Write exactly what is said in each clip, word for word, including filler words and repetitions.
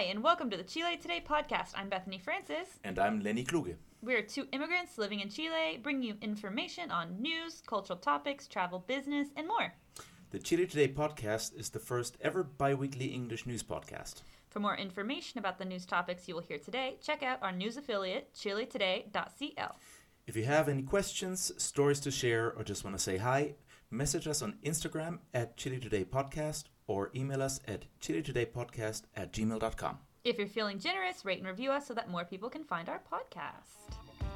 and welcome to the Chile Today podcast. I'm Bethany Francis. And I'm Lenny Kluge. We're two immigrants living in Chile, bringing you information on news, cultural topics, travel, business, and more. The Chile Today podcast is the first ever bi-weekly English news podcast. For more information about the news topics you will hear today, check out our news affiliate, chile today dot c l. If you have any questions, stories to share, or just want to say hi, message us on Instagram at Chile Today Podcast or email us at chile today podcast at gmail dot com. If you're feeling generous, rate and review us so that more people can find our podcast.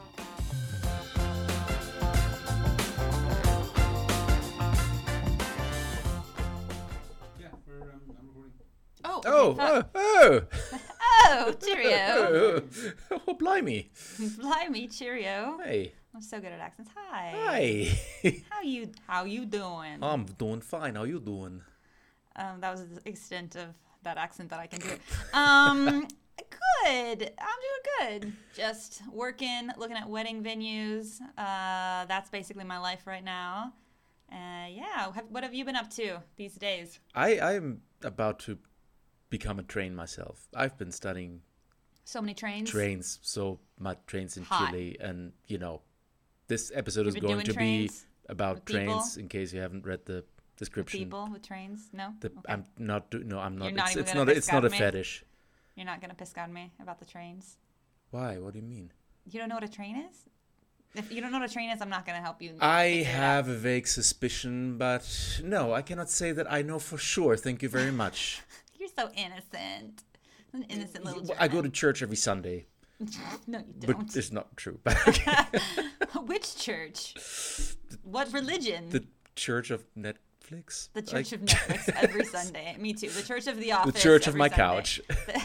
Yeah, we're, um, I'm recording. Oh, Oh, thought- oh, oh, oh, cheerio. oh, oh, blimey. Blimey, cheerio. Hey, I'm so good at accents. Hi. hi. How you How you doing? I'm doing fine. How you doing? Um, that was the extent of that accent that I can do. Um, good. I'm doing good. Just working, looking at wedding venues. Uh, that's basically my life right now. Uh, yeah. Have, what have you been up to these days? I I'm about to become a train myself. I've been studying So many trains. trains, so my trains in Hot. Chile, and you know, this episode You've is been going doing to trains be about with people? trains. In case you haven't read the description. People with trains? No. The, Okay. I'm not. Do, no, I'm not. You're not it's even it's gonna not. A, piss it's not a at me? fetish. You're not gonna piss on me about the trains. Why? What do you mean? You don't know what a train is? If you don't know what a train is, I'm not gonna help you. I figure it out. have a vague suspicion, but no, I cannot say that I know for sure. Thank you very much. You're so innocent. An innocent little. I go to German. church every Sunday, No, you but don't. it's not true. But okay. Which church? What religion? The Church of Netflix. The Church Like, of Netflix every Sunday. Me too. The Church of the Office. the Church of every my Sunday. couch.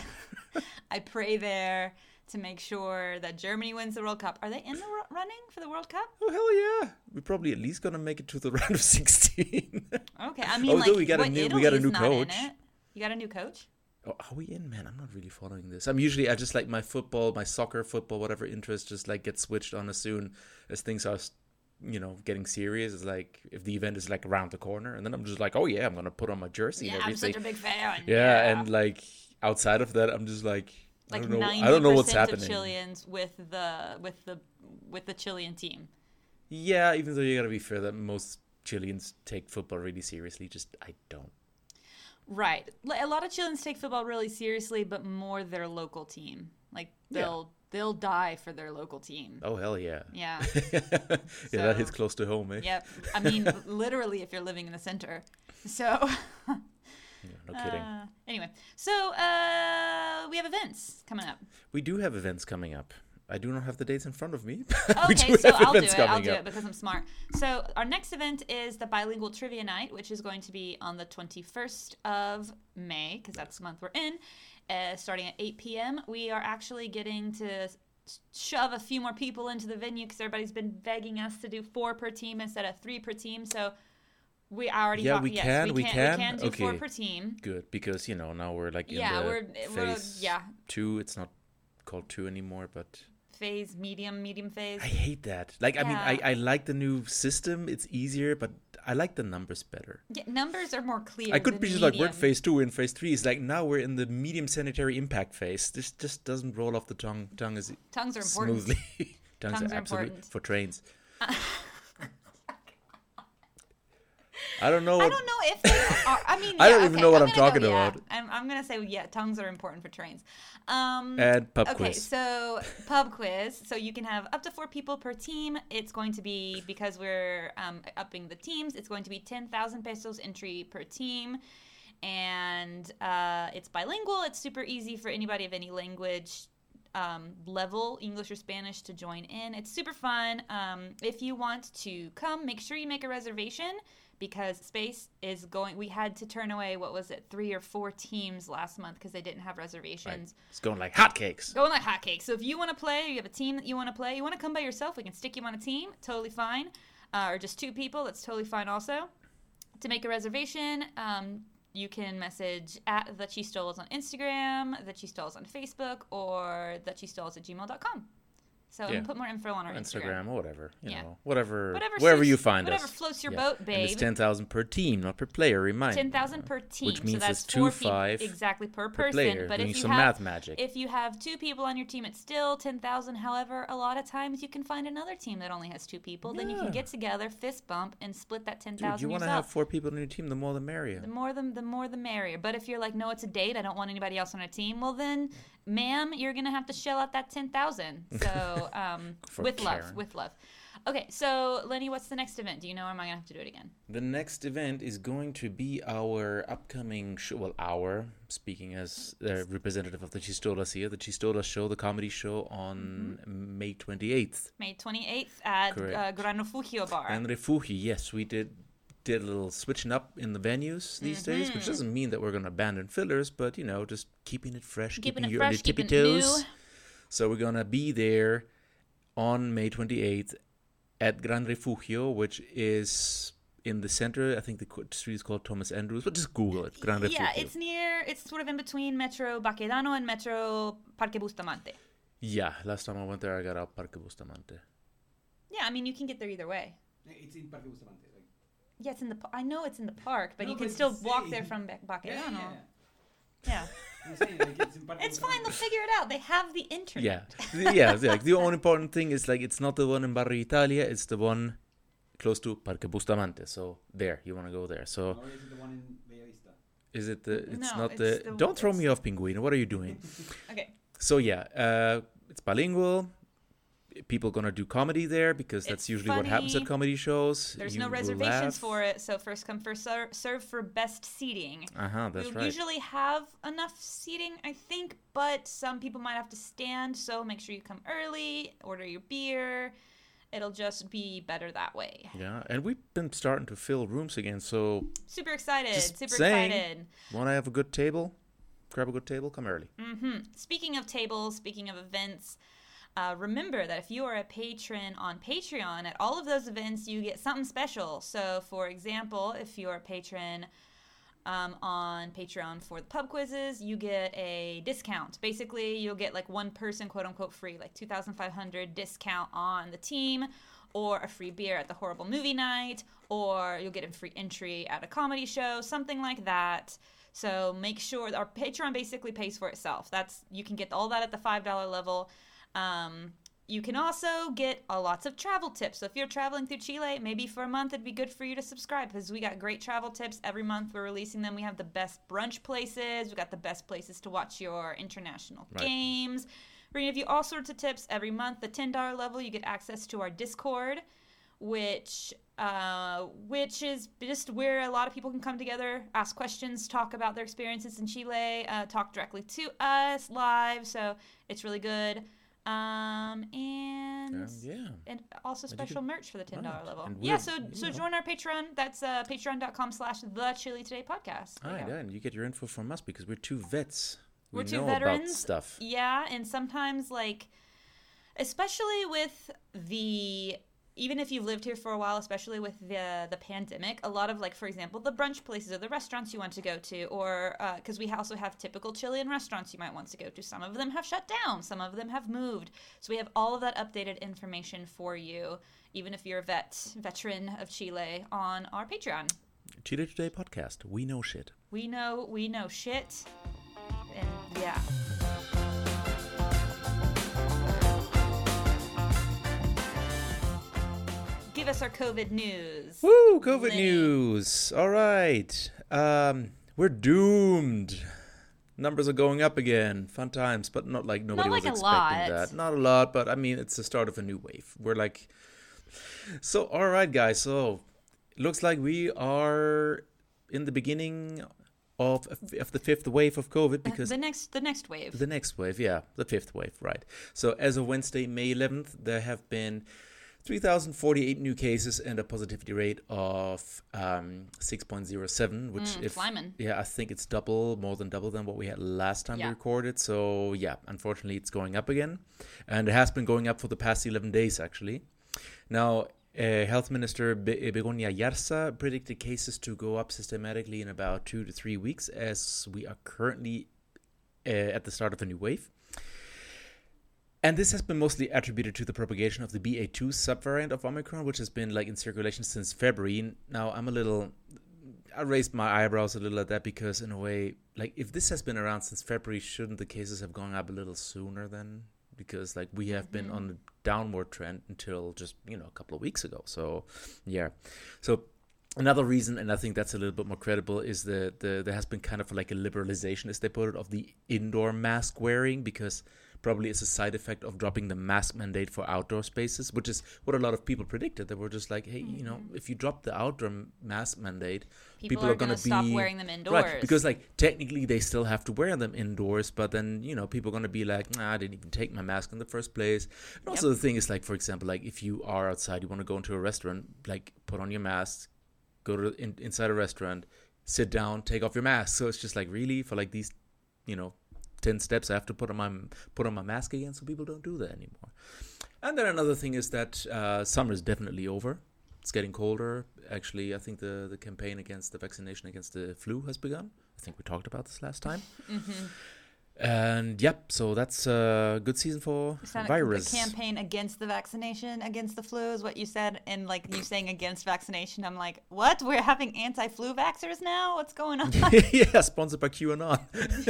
I pray there to make sure that Germany wins the World Cup. Are they in the ru- running for the World Cup? Oh hell yeah! We're probably at least gonna make it to the round of sixteen. Okay, I mean, Although like, we got a what, new- we Italy got a is new not in coach. it. You got a new coach? Oh, are we in, man? I'm not really following this. I'm usually I just like my football, my soccer, football, whatever interest, just like get switched on as soon as things are, you know, getting serious. It's like if the event is like around the corner, and then I'm just like, oh yeah, I'm gonna put on my jersey Yeah, and I'm everything. such a big fan. Yeah, and like outside of that, I'm just like, like I don't know, ninety I don't know what's percent happening. of Chileans with the with the with the Chilean team. Yeah, even though you gotta be fair that most Chileans take football really seriously, just I don't. Right. Li- A lot of Chileans take football really seriously, but more their local team. Like they'll they'll die for their local team. Oh hell yeah. Yeah. Yeah, that hits So- close to home, eh? Yep. I mean, literally, if you're living in the center. So. Yeah, no kidding. Uh, anyway, so uh, we have events coming up. We do have events coming up. I do not have the dates in front of me. Okay, we do so have I'll do events it. I'll coming do up. it because I'm smart. So our next event is the Bilingual Trivia Night, which is going to be on the twenty-first of May, because that's the month we're in, uh, starting at eight p.m. We are actually getting to s- shove a few more people into the venue because everybody's been begging us to do four per team instead of three per team. So we already Yeah, talked. we yes, can, we we can. can? We can do four Okay. per team. Good, because you know now we're like in Yeah, the we're, we're phase yeah two. It's not called two anymore, but phase medium medium phase. I hate that. Like, I mean, Yeah. I, I like the new system. It's easier, but I like the numbers better. Yeah, numbers are more clear. I could than be just like, we're in medium. phase two, we're in phase three. It's like now we're in the medium sanitary impact phase. This just doesn't roll off the tongue tongue as Tongues are important. smoothly. Tongues, Tongues are are absolutely important. for trains. I don't know. I What, don't know if they are. I mean, I yeah, don't even okay, know what I'm gonna go, talking yeah. about. I'm, I'm gonna say yeah. Tongues are important for trains. Um, And pub okay, quiz. so pub quiz. So you can have up to four people per team. It's going to be because we're um, upping the teams. It's going to be ten thousand pesos entry per team, and uh, it's bilingual. It's super easy for anybody of any language um, level, English or Spanish, to join in. It's super fun. Um, if you want to come, make sure you make a reservation because space is going. We had to turn away, what was it, three or four teams last month because they didn't have reservations. Right. It's going like hotcakes. Going like hotcakes. So if you want to play, or you have a team that you want to play, you want to come by yourself, we can stick you on a team. Totally fine. Uh, or just two people, that's totally fine also. To make a reservation, um, you can message at the Chistoles on Instagram, the Chistoles on Facebook, or the Chistoles at gmail dot com. So I'm Yeah. gonna put more info on our Instagram. Instagram or whatever, you Yeah. know, whatever, Whatever wherever suits- you find whatever us. floats your Yeah. boat, And it's babe. ten thousand per team, not per player. Remind. ten thousand per team, Which means so that's it's two four people five exactly per per person. player. But Doing if you some have math magic. if you have two people on your team, it's still ten thousand. However, a lot of times you can find another team that only has two people. Then you can Yeah. get together, fist bump, and split that ten Dude, thousand you want to yourself. have four people on your team, the more the merrier. The more the the more the merrier. But if you're like, no, it's a date, I don't want anybody else on a team. Well, then, ma'am, you're gonna have to shell out that ten thousand. So, um, For with love, Karen. with love. Okay, so Lenny, what's the next event? Do you know, or am I gonna have to do it again? The next event is going to be our upcoming show. Well, our, speaking as a representative of the Chistolas here, the Chistolas show, the comedy show on Mm-hmm. May twenty-eighth. May twenty-eighth at uh, Correct. Gran Refugio Bar. And Refugio, yes, we did did a little switching up in the venues these days, Mm-hmm. which doesn't mean that we're going to abandon fillers, but, you know, just keeping it fresh, Keeping keeping, it you on fresh, your tippy keeping it toes. new. So we're going to be there on May twenty-eighth at Gran Refugio, which is in the center. I think the co- street is called Thomas Andrews, but just Google it, Gran Refugio. Yeah, it's near, it's sort of in between Metro Baquedano and Metro Parque Bustamante. Yeah, last time I went there, I got out Parque Bustamante. Yeah, I mean, you can get there either way. It's in Parque Bustamante. Like, Yeah, it's in the, pa- I know it's in the park, but No, you can but still it's walk saying- there from Ba- Baquedano. yeah, yeah, Yeah. yeah. I'm saying, like, it's in Parque It's fine, they'll Bustamante. figure it out. They have the internet. Yeah, The- yeah. it's Like the only important thing is like it's not the one in Barrio Italia; it's the one close to Parque Bustamante. So there, you want to go there. So Or is it the one in Bellavista? is it the? It's No, not it's the. the- Don't throw it's- me off, Pinguino. What are you doing? Okay. So yeah, uh, it's bilingual. People gonna do comedy there because that's It's usually what happens at funny. comedy shows. There's You no will reservations laugh. for it, so first come, first ser- serve for best seating. Uh huh. That's we right. usually have enough seating, I think, but some people might have to stand, so make sure you come early, order your beer. It'll just be better that way. Yeah, and we've been starting to fill rooms again. So Super excited. Just super saying. excited. want to have a good table? Grab a good table. Come early. hmm Speaking of tables, speaking of events, uh, remember that if you are a patron on Patreon, at all of those events, you get something special. So, for example, if you're a patron um, on Patreon for the pub quizzes, you get a discount. Basically, you'll get like one person, quote unquote, free, like two thousand five hundred discount on the team, or a free beer at the horrible movie night, or you'll get a free entry at a comedy show, something like that. So make sure our Patreon basically pays for itself. That's you can get all that at the five dollar level. Um, you can also get uh, lots of travel tips. So if you're traveling through Chile, maybe for a month it'd be good for you to subscribe because we got great travel tips every month. We're releasing them. We have the best brunch places. We got the best places to watch your international Right. games. We're gonna give you all sorts of tips every month. The ten dollar level, you get access to our Discord, which uh, which is just where a lot of people can come together, ask questions, talk about their experiences in Chile, uh, talk directly to us live. So it's really good. Um, and Um, yeah. and also you special can- merch for the ten dollar right. level. And Yeah, we're- so you so know. join our Patreon. That's uh, patreon.com slash the Chili Today podcast. There All you right, go. yeah, and you get your info from us because we're two vets. We We're two know veterans. about stuff. Yeah, and sometimes like especially with the even if you've lived here for a while, especially with the the pandemic, a lot of like, for example, the brunch places or the restaurants you want to go to, or because we also have typical Chilean restaurants you might want to go to. Some of them have shut down, some of them have moved. So we have all of that updated information for you, even if you're a vet veteran of Chile, on our Patreon. Chile Today podcast. We know shit. We know we know shit, and yeah. Give us our COVID news. Woo! COVID Lenny. news. All right. Um, we're doomed. Numbers are going up again. Fun times, but not like nobody like was a expecting lot. that. Not a lot, but I mean, it's the start of a new wave. We're like, so all right, guys. So looks like we are in the beginning of of the fifth wave of COVID because the next the next wave. the next wave, yeah, the fifth wave, right. So as of Wednesday, May eleventh, there have been three thousand forty-eight new cases and a positivity rate of um, six point zero seven, which Mm, if climbing. yeah, I think it's double, more than double than what we had last time Yeah. we recorded. So yeah, unfortunately, it's going up again, and it has been going up for the past eleven days actually. Now, uh, Health Minister Be- Begoña Yarza predicted cases to go up systematically in about two to three weeks, as we are currently uh, at the start of a new wave. And this has been mostly attributed to the propagation of the B A two subvariant of Omicron, which has been like in circulation since February. Now, I'm a little, I raised my eyebrows a little at that because in a way, like if this has been around since February, shouldn't the cases have gone up a little sooner then? Because like we have mm-hmm. been on a downward trend until just, you know, a couple of weeks ago. So, yeah. So another reason, and I think that's a little bit more credible, is that the, there has been kind of like a liberalization, as they put it, of the indoor mask wearing, because probably it's a side effect of dropping the mask mandate for outdoor spaces, which is what a lot of people predicted. They were just like, hey, mm-hmm. you know, if you drop the outdoor mask mandate, people, people are, are going to be stop wearing them indoors. Right, because like technically they still have to wear them indoors, but then, you know, people are going to be like, nah, I didn't even take my mask in the first place. And also yep. the thing is, like, for example, like if you are outside, you want to go into a restaurant, like put on your mask, go to in, inside a restaurant, sit down, take off your mask. So it's just like, really, for like these, you know, ten steps I have to put on my put on my mask again, so people don't do that anymore. And then another thing is that uh, summer is definitely over. It's getting colder. Actually, I think the, the campaign against the vaccination against the flu has begun. I think we talked about this last time. Mm-hmm. And yep, so that's a good season for virus. The campaign against the vaccination, against the flu is what you said. And like you saying against vaccination, I'm like, what? We're having anti-flu vaxxers now? What's going on? Yeah, sponsored by QAnon.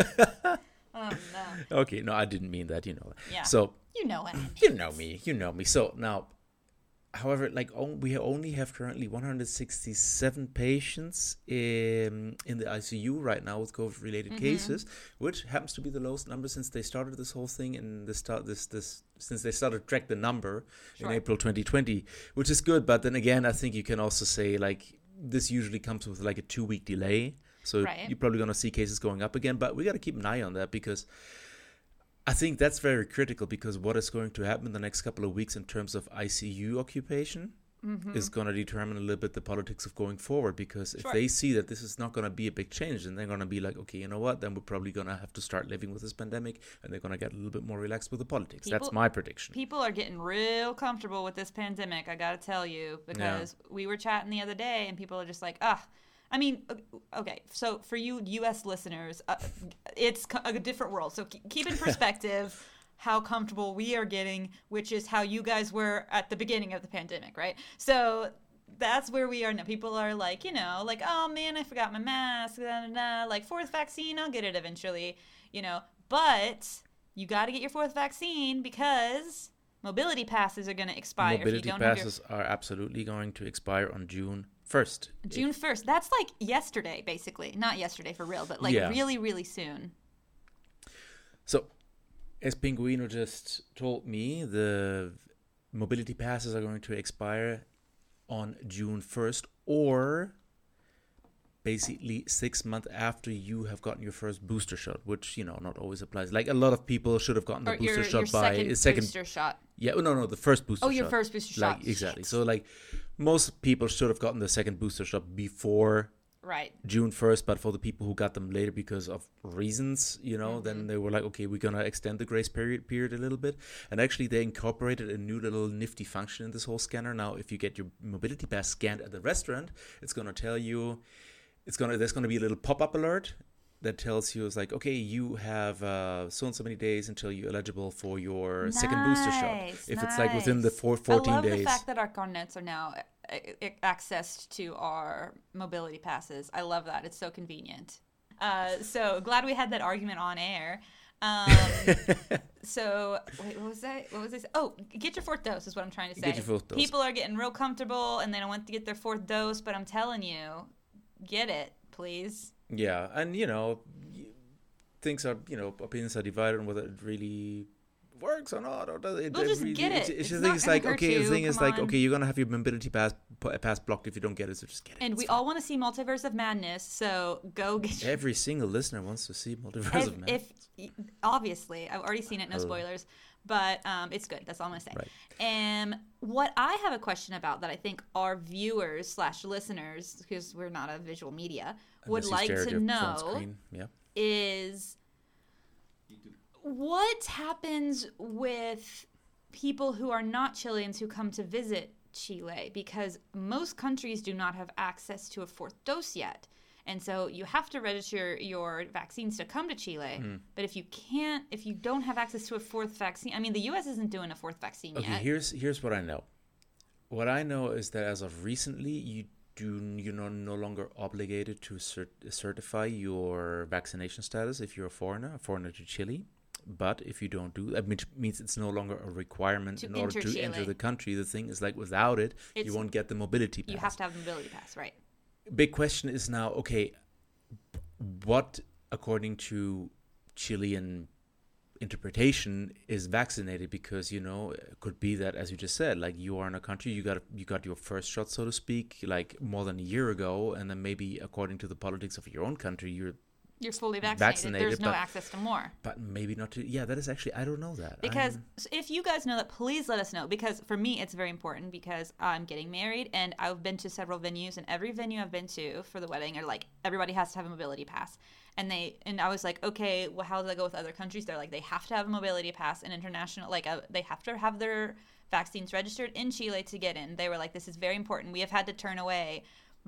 Oh, no. Okay, no, I didn't mean that, you know. Yeah. So you know what I mean. You know me, you know me. So now, however, like on, we only have currently one hundred sixty-seven patients in in the I C U right now with COVID-related mm-hmm. cases, which happens to be the lowest number since they started this whole thing in the start this this since they started to track the number sure. in April twenty twenty, which is good. But then again, I think you can also say like this usually comes with like a two week delay. So right. you're probably going to see cases going up again, but we got to keep an eye on that because I think that's very critical, because what is going to happen in the next couple of weeks in terms of I C U occupation mm-hmm. is going to determine a little bit the politics of going forward, because if sure. they see that this is not going to be a big change, then they're going to be like, okay, you know what, then we're probably going to have to start living with this pandemic, and they're going to get a little bit more relaxed with the politics. People, that's my prediction. People are getting real comfortable with this pandemic, I got to tell you, because yeah. we were chatting the other day and people are just like, ah, I mean, okay, so for you U S listeners, uh, it's a different world. So keep in perspective how comfortable we are getting, which is how you guys were at the beginning of the pandemic, right? So that's where we are now. People are like, you know, like, oh man, I forgot my mask, da, da, da. Like fourth vaccine, I'll get it eventually, you know. But you got to get your fourth vaccine because mobility passes are going to expire. Mobility if you don't passes have your... are absolutely going to expire on June first. June first. That's like yesterday, basically. Not yesterday for real, but like yeah. really, really soon. So, as Pinguino just told me, the mobility passes are going to expire on June first, or basically six months after you have gotten your first booster shot, which, you know, not always applies. Like a lot of people should have gotten the or booster your, shot your by second a second booster shot. Yeah, no, no, the first booster shot. Oh, your shot. first booster like, shot. Exactly. Shit. So, like, most people should have gotten the second booster shot before right. June first, but for the people who got them later because of reasons, you know, mm-hmm. then they were like, okay, we're going to extend the grace period period a little bit. And actually, they incorporated a new little nifty function in this whole scanner. Now, if you get your mobility pass scanned at the restaurant, it's going to tell you, it's going to, there's going to be a little pop-up alert that tells you, it's like, okay, you have uh, so and so many days until you're eligible for your nice, second booster shot. If nice. It's like within the four, fourteen I love days. The fact that our carnets are now accessed to our mobility passes. I love that. It's so convenient. Uh, so glad we had that argument on air. Um, so wait, what was that? What was this? Oh, get your fourth dose is what I'm trying to say. Get your fourth dose. People are getting real comfortable and they don't want to get their fourth dose, but I'm telling you, get it, please. Yeah, and you know, things are, you know, opinions are divided on whether it really works or not, or does it? We'll just really, get it. It's, it's, it's the thing is like, okay, you. the thing Come is like, on. okay, you're gonna have your mobility pass pass blocked if you don't get it, so just get it. And it's we fine. all want to see Multiverse of Madness, so go get. Your... Every single listener wants to see Multiverse if, of Madness. If obviously, I've already seen it. No spoilers. But um, it's good. That's all I'm going to say. Right. And what I have a question about that I think our viewers slash listeners, because we're not a visual media, would like to know yeah. is what happens with people who are not Chileans who come to visit Chile, because most countries do not have access to a fourth dose yet. And so you have to register your vaccines to come to Chile. Mm. But if you can't, if you don't have access to a fourth vaccine, I mean, the U S isn't doing a fourth vaccine Okay, yet. here's here's what I know. What I know is that as of recently, you do you're no, no longer obligated to cert- certify your vaccination status if you're a foreigner, a foreigner to Chile. But if you don't do that, which means it's no longer a requirement To in order enter to Chile. enter the country. The thing is, like, without it, It's- you won't get the mobility pass. You have to have a mobility pass, right? Big question is now, okay, what, according to Chilean interpretation, is vaccinated? Because, you know, it could be that, as you just said, like, you are in a country, you got you got your first shot, so to speak, like more than a year ago, and then maybe according to the politics of your own country, you're You're fully vaccinated. Vaccinated, There's no but- access to more. but maybe not to. Yeah, that is actually, I don't know that. Because I'm- s- if you guys know that, please let us know. Because for me, it's very important because I'm getting married and I've been to several venues, and every venue I've been to for the wedding are like, everybody has to have a mobility pass. And they and I was like, okay, well, how does that go with other countries? They're like, they have to have a mobility pass and international, like a, they have to have their vaccines registered in Chile to get in. They were like, this is very important. We have had to turn away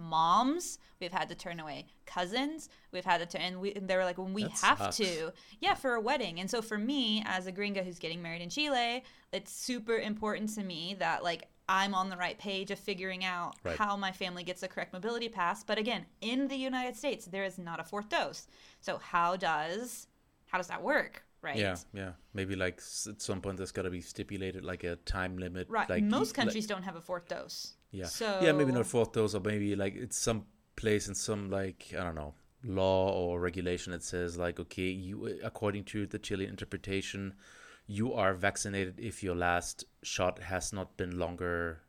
moms, we've had to turn away cousins, we've had to turn, and, we, and they were like, when we That have sucks. to, yeah, for a wedding. And so for me, as a gringa who's getting married in Chile, it's super important to me that like I'm on the right page of figuring out Right. how my family gets the correct mobility pass. But again, in the United States, there is not a fourth dose. So how does how does that work, right? Yeah, yeah. Maybe like s- at some point there's got to be stipulated like a time limit. Right. Like Most like- countries don't have a fourth dose. Yeah. So Yeah, maybe not fourth dose, or maybe like it's some place in some like I don't know law or regulation that says like, okay, you according to the Chilean interpretation, you are vaccinated if your last shot has not been longer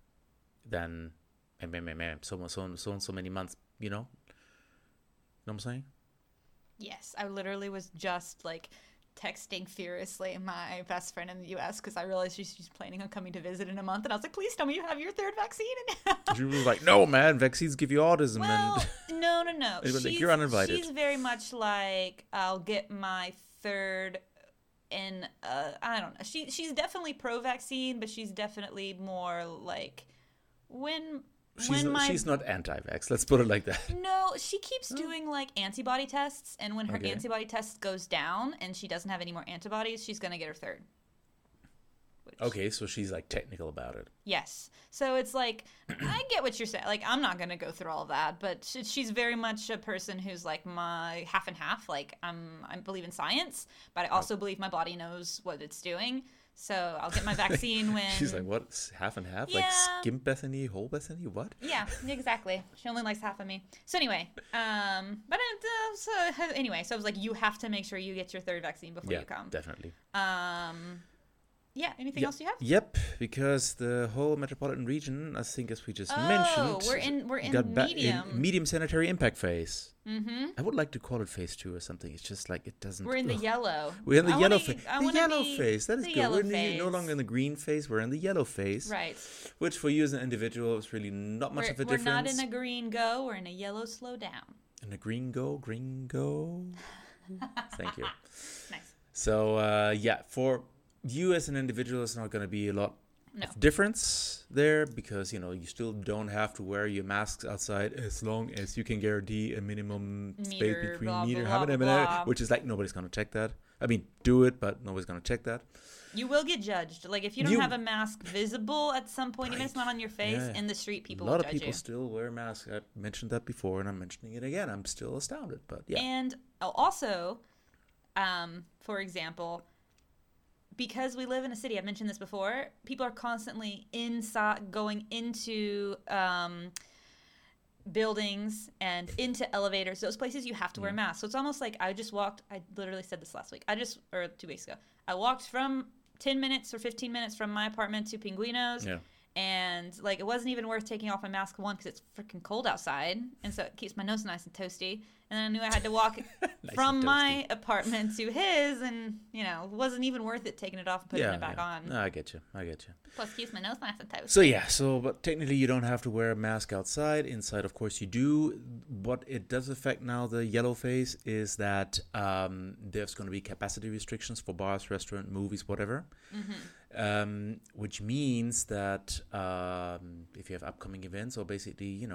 than mm, mm, mm, so so so and so many months. You know, know what I'm saying? Yes, I literally was just like texting furiously my best friend in the U S because I realized she's, she's planning on coming to visit in a month, and I was like, please tell me you have your third vaccine. She was like, no, man, vaccines give you autism. Well, and no, no, no. It was like, She's- "You're uninvited." She's very much like, I'll get my third in, uh, I don't know. She She's definitely pro-vaccine, but she's definitely more like, when... she's when not, my she's not anti-vax. Let's put it like that. No, she keeps doing like antibody tests, and when her Okay. antibody test goes down and she doesn't have any more antibodies, she's gonna get her third. Which- Okay, so she's like technical about it. Yes. So it's like, I get what you're saying. Like, I'm not gonna go through all that, but she, she's very much a person who's like my half and half. Like, I'm I believe in science, but I also believe my body knows what it's doing. So I'll get my vaccine when She's like, what? S- Half and half? Like Yeah. skim Bethany, whole Bethany? What? Yeah, exactly. She only likes half of me. So anyway, um, but uh, so anyway, so I was like, you have to make sure you get your third vaccine before Yeah, you come. definitely. Um, yeah. Anything Yep. else you have? Yep, because the whole metropolitan region, I think, as we just Oh, mentioned, we're in we're in got ba- medium. in medium sanitary impact phase. mm-hmm. I would like to call it phase two or something. It's just like it doesn't. We're in the ugh. yellow. We're in the I yellow wanna- phase. I The wanna yellow be phase. That is the good. yellow We're in the, no phase. longer in the green phase. We're in the yellow phase. Right. Which for you as an individual is really not much we're, of a we're difference. not in a green go. We're in a yellow slow down. In a green go, green go. Thank you. Nice. So uh, yeah, for you as an individual, it's not going to be a lot No. of difference there because you know you still don't have to wear your masks outside as long as you can guarantee a minimum space Meter, between blah, meter, blah, how many- blah, blah. which is like nobody's going to check that. I mean, do it, but nobody's going to check that. You will get judged. Like if you don't You- have a mask visible at some point, even if it's not on your face, Yeah. in the street, people a lot will of judge people you. still wear masks. I mentioned that before, and I'm mentioning it again. I'm still astounded, but yeah. And also, um, for example, because we live in a city, I've mentioned this before, people are constantly inside, going into um, buildings and into elevators. Those places you have to Mm. wear masks. So it's almost like I just walked, I literally said this last week. I just, or two weeks ago, I walked from ten minutes or fifteen minutes from my apartment to Pinguinos. Yeah. And like it wasn't even worth taking off my mask, one, because it's freaking cold outside, and so it keeps my nose nice and toasty. And then I knew I had to walk Nice from and my apartment to his, and you know, it wasn't even worth it taking it off and putting yeah, it back yeah. on. No, I get you. I get you. Plus, keeps my nose nice and toasty. So yeah, so but technically you don't have to wear a mask outside. Inside, of course, you do. What it does affect now, the yellow phase, is that um, there's going to be capacity restrictions for bars, restaurant, movies, whatever. Mm-hmm. Um, which means that um, if you have upcoming events or basically, you know,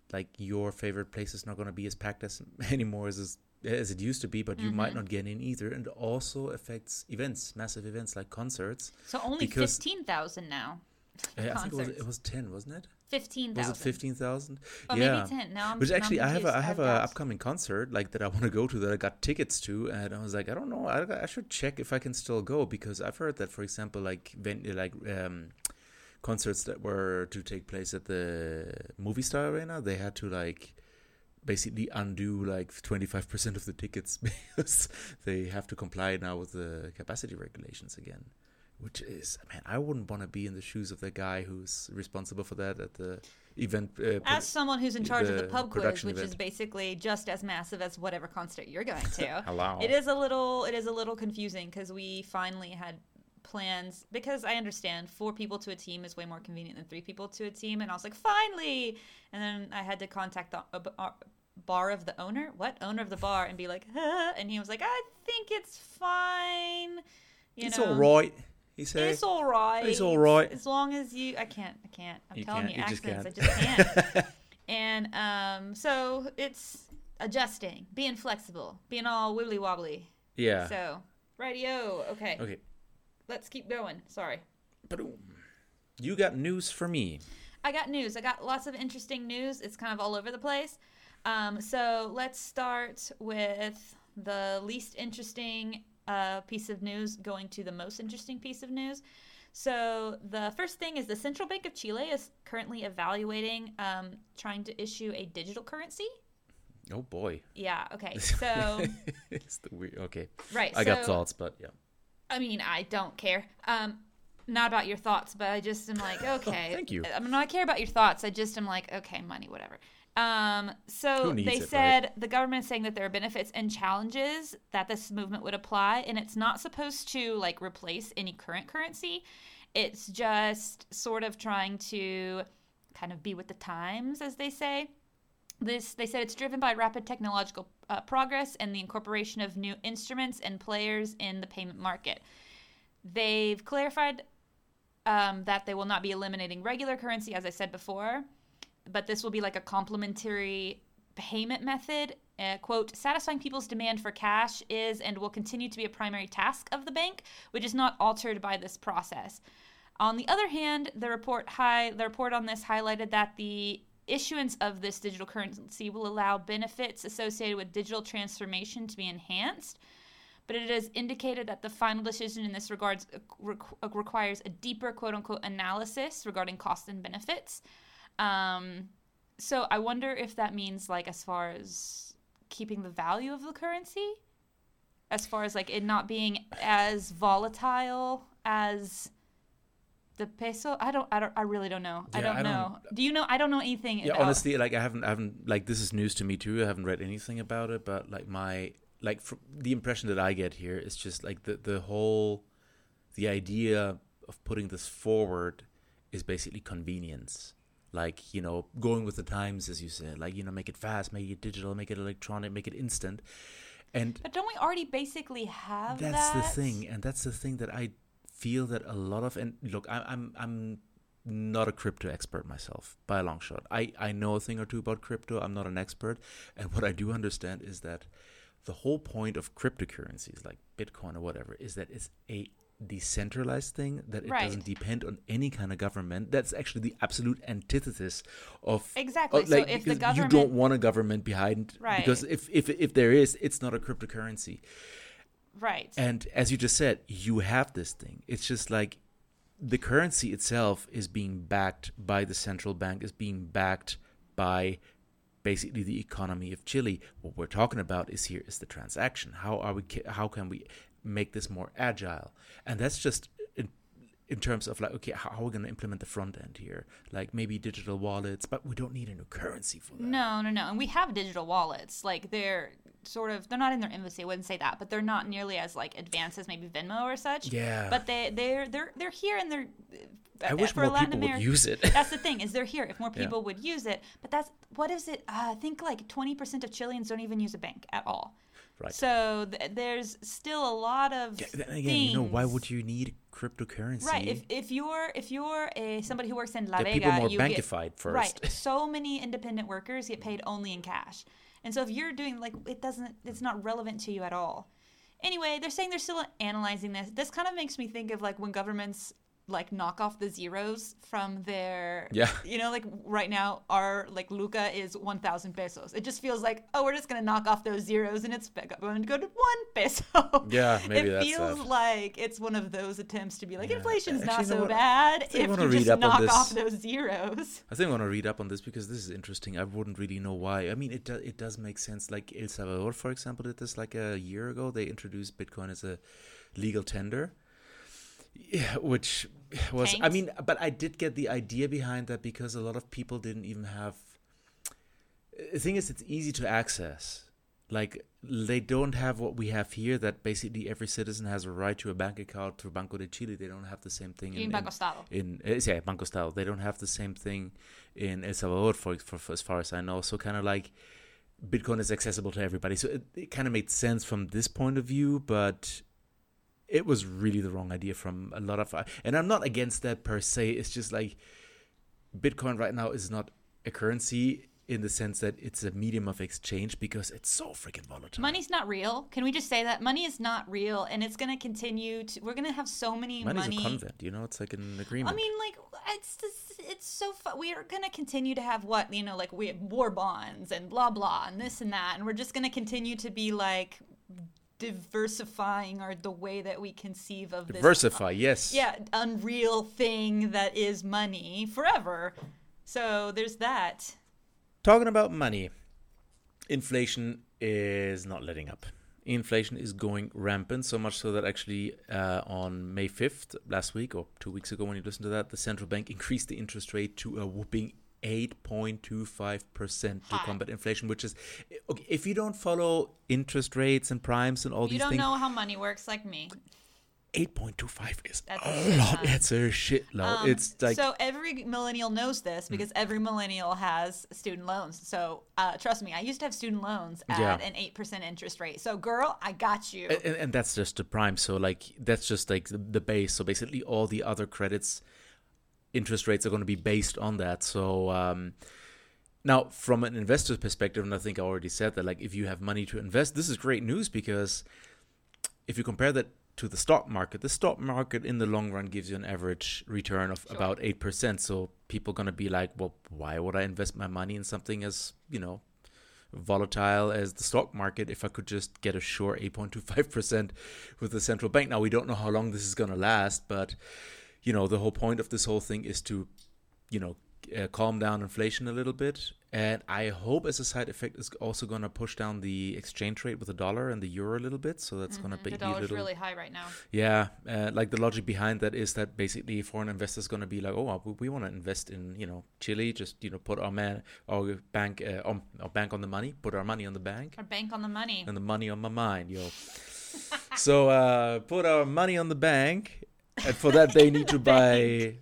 like your favorite place is not going to be as packed as anymore as as, as it used to be, but you Mm-hmm. might not get in either, and also affects events, massive events like concerts. So only Because- fifteen thousand now. Uh, I think it was, Concerts. it was ten, wasn't it? Fifteen Was thousand. it fifteen thousand? Oh, yeah. maybe ten. Now I'm. Which now I'm actually, I have a confused. I have a doubt. upcoming concert like that I want to go to that I got tickets to, and I was like, I don't know, I, I should check if I can still go, because I've heard that, for example, like ven- like um, concerts that were to take place at the Movie Star Arena, they had to like basically undo like twenty-five percent of the tickets because they have to comply now with the capacity regulations again. Which is, man, I wouldn't want to be in the shoes of the guy who's responsible for that at the event. Uh, As someone who's in charge of the the pub quiz, production which is event. basically just as massive as whatever concert you're going to. Hello. It is a little it is a little confusing because we finally had plans, because I understand four people to a team is way more convenient than three people to a team, and I was like, finally, and then I had to contact the uh, uh, bar of the owner, what owner of the bar, and be like, huh? And he was like, I think it's fine. You it's know, all right. He said. It's all right. It's all right. As long as you, I can't, I can't. I'm You telling can't, you, you just accents, can't. I just can't. And um, so it's adjusting, being flexible, being all wibbly wobbly. Yeah. So, rightio. Okay. Okay. Let's keep going. Sorry. Ba-doom. You got news for me. I got news. I got lots of interesting news. It's kind of all over the place. Um, so let's start with the least interesting uh, piece of news going to the most interesting piece of news. So the first thing is the Central Bank of Chile is currently evaluating um, trying to issue a digital currency. Oh boy. Yeah. Okay. So It's the weird. Okay. right. I got so- thoughts, but yeah. I mean, I don't care. Um, not about your thoughts, but I just am like, okay. Thank you. I mean, I care about your thoughts. I just am like, okay, money, whatever. Um, so Who needs they it, said right? the government is saying that there are benefits and challenges that this movement would apply, and it's not supposed to like replace any current currency. It's just sort of trying to kind of be with the times, as they say. This, they said, it's driven by rapid technological uh, progress and the incorporation of new instruments and players in the payment market. They've clarified um, that they will not be eliminating regular currency, as I said before, but this will be like a complementary payment method. Uh, quote, satisfying people's demand for cash is and will continue to be a primary task of the bank, which is not altered by this process. On the other hand, the report high, the report on this highlighted that the issuance of this digital currency will allow benefits associated with digital transformation to be enhanced, but it is indicated that the final decision in this regard requ- requires a deeper quote-unquote analysis regarding costs and benefits. Um, so I wonder if that means, like, as far as keeping the value of the currency, as far as like it not being as volatile as the peso. I don't. I don't. I really don't know. I Yeah, don't I don't- know. Do you know? I don't know anything. Yeah, about, honestly, like I haven't, I haven't, like this is news to me too. I haven't read anything about it, but like my, like fr- the impression that I get here is just like the the whole, the idea of putting this forward is basically convenience. Like, you know, going with the times, as you said, like, you know, make it fast, make it digital, make it electronic, make it instant. And But don't we already basically have that's that? the thing. And that's the thing that I feel that a lot of, and look, I, I'm, I'm not a crypto expert myself by a long shot. I, I know a thing or two about crypto. I'm not an expert. And what I do understand is that the whole point of cryptocurrencies like Bitcoin or whatever is that it's a decentralized thing, that it Right. doesn't depend on any kind of government. That's actually the absolute antithesis of Exactly. of, So like, if the because government- you don't want a government behind, Right. because if, if if there is, it's not a cryptocurrency. Right. And as you just said, you have this thing. It's just like the currency itself is being backed by the central bank, is being backed by basically the economy of Chile. What we're talking about is here is the transaction. How are we? How can we make this more agile? And that's just in, in terms of like, okay, how are we going to implement the front end here? Like maybe digital wallets, but we don't need a new currency for that. No, no, no. And we have digital wallets. Like they're sort of, they're not in their infancy. I wouldn't say that, but they're not nearly as like advanced as maybe Venmo or such. Yeah. But they, they're, they're, they're here and they're. I wish for more Latin people America, would use it. That's the thing, is they're here. If more Yeah. people would use it, but that's what is it? Uh, I think like twenty percent of Chileans don't even use a bank at all. right. So th- there's still a lot of Yeah, then again, things. you know, why would you need cryptocurrency? Right. If if you're if you're a somebody who works in La Get Vega, people more you bankified get, first. Right. So many independent workers get paid only in cash, and so if you're doing like it doesn't, it's not relevant to you at all. Anyway, they're saying they're still analyzing this. This kind of makes me think of like when governments like knock off the zeros from their, Yeah. you know, like right now our like Luca is one thousand pesos. It just feels like, oh, we're just going to knock off those zeros and it's going to go to one peso. Yeah, maybe it that's feels that. like it's one of those attempts to be like, Yeah. inflation's Actually, not you know so what? bad think I if wanna you read just up on knock this. off those zeros. I think I want to read up on this because this is interesting. I wouldn't really know why. I mean, it do, it does make sense. Like El Salvador, for example, did this like a year ago. They introduced Bitcoin as a legal tender. Yeah, which was, I Tanked. mean, but I did get the idea behind that because a lot of people didn't even have. The thing is, it's easy to access. Like, they don't have what we have here, that basically every citizen has a right to a bank account through Banco de Chile. They don't have the same thing In in, Banco Estado. in, in yeah, Banco Estado. They don't have the same thing in El Salvador, for, for, for as far as I know. So kind of like Bitcoin is accessible to everybody. So it, it kind of made sense from this point of view, but it was really the wrong idea from a lot of, and I'm not against that per se. It's just like Bitcoin right now is not a currency in the sense that it's a medium of exchange because it's so freaking volatile. Money's not real. Can we just say that? Money is not real, and it's going to continue to, we're going to have so many Money's money. a convent, you know, it's like an agreement. I mean, like, it's just, it's so fun. We are going to continue to have what, you know, like we have war bonds and blah, blah, and this and that. And we're just going to continue to be like diversifying our, the way that we conceive of this. Diversify, yes. Yeah, unreal thing that is money forever. So there's that. Talking about money, inflation is not letting up. Inflation is going rampant, so much so that actually uh, on May fifth, last week, or two weeks ago when you listen to that, the central bank increased the interest rate to a whopping eight point two five percent to High. combat inflation, which is, okay, if you don't follow interest rates and primes and all You these don't things, know how money works like me. eight point two five is That's a a shit lot. ton. It's a shitload. Um, it's like, so every millennial knows this because every millennial has student loans. So uh, trust me, I used to have student loans at Yeah. an eight percent interest rate. So girl, I got you. and, and that's just the prime. So like, that's just like the, the base. So basically all the other credits, interest rates are going to be based on that. So um, now from an investor's perspective, and I think I already said that, like if you have money to invest, this is great news because if you compare that to the stock market, the stock market in the long run gives you an average return of Sure. about eight percent. So people are going to be like, well, why would I invest my money in something as, you know, volatile as the stock market if I could just get a sure eight point two five percent with the central bank? Now, we don't know how long this is going to last, but, you know, the whole point of this whole thing is to, you know, uh, calm down inflation a little bit. And I hope as a side effect is also going to push down the exchange rate with the dollar and the euro a little bit. So that's going to be the a dollar's little... really high right now. Yeah, uh, like the logic behind that is that basically foreign investors going to be like, oh, we, we want to invest in, you know, Chile, just, you know, put our man, our bank, uh, on, our bank on the money, put our money on the bank, Our bank on the money. and the money on my mind, yo. So uh, put our money on the bank, and for that they need to buy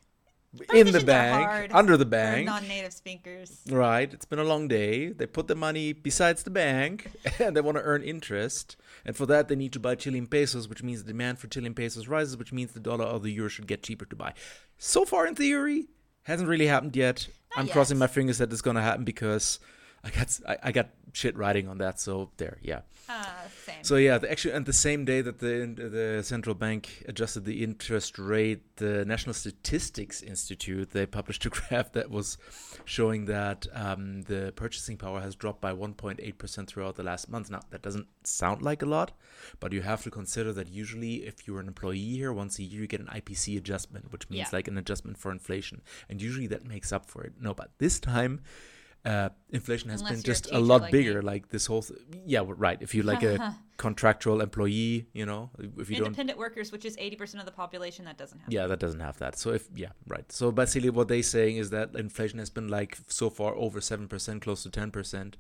in the Transitions are bank, hard under the For bank. non-native speakers. Right, it's been a long day. They put the money besides the bank and they want to earn interest. And for that, they need to buy Chilean pesos, which means the demand for Chilean pesos rises, which means the dollar or the euro should get cheaper to buy. So far, in theory, hasn't really happened yet. Not I'm yet. crossing my fingers that it's going to happen because I got I, I got shit writing on that. So there, yeah. Uh, same. So yeah, the, actually, and the same day that the the central bank adjusted the interest rate, the National Statistics Institute, they published a graph that was showing that um, the purchasing power has dropped by one point eight percent throughout the last month. Now, that doesn't sound like a lot, but you have to consider that usually if you're an employee here, once a year you get an I P C adjustment, which means Yeah. like an adjustment for inflation. And usually that makes up for it. No, but this time... Uh, inflation has Unless been you're a just a, teacher lot like bigger. me. Like this whole, th- yeah, well, right. If you're like a contractual employee, you know, if you don't, Independent workers, which is eighty percent of the population, that doesn't have. yeah, that doesn't have that. So if, yeah, right. So basically, what they're saying is that inflation has been like so far over seven percent, close to ten percent,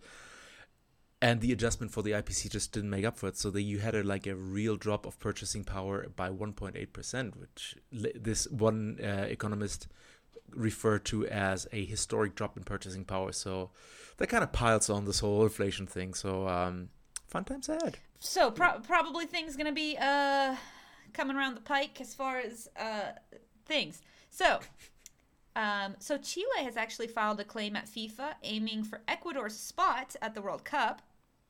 and the adjustment for the I P C just didn't make up for it. So that you had a like a real drop of purchasing power by one point eight percent, which li- this one uh, economist referred to as a historic drop in purchasing power. So that kind of piles on this whole inflation thing. So um, fun times ahead. So pro- probably things gonna be uh coming around the pike as far as uh things. So. Um, so Chile has actually filed a claim at FIFA aiming for Ecuador's spot at the World Cup.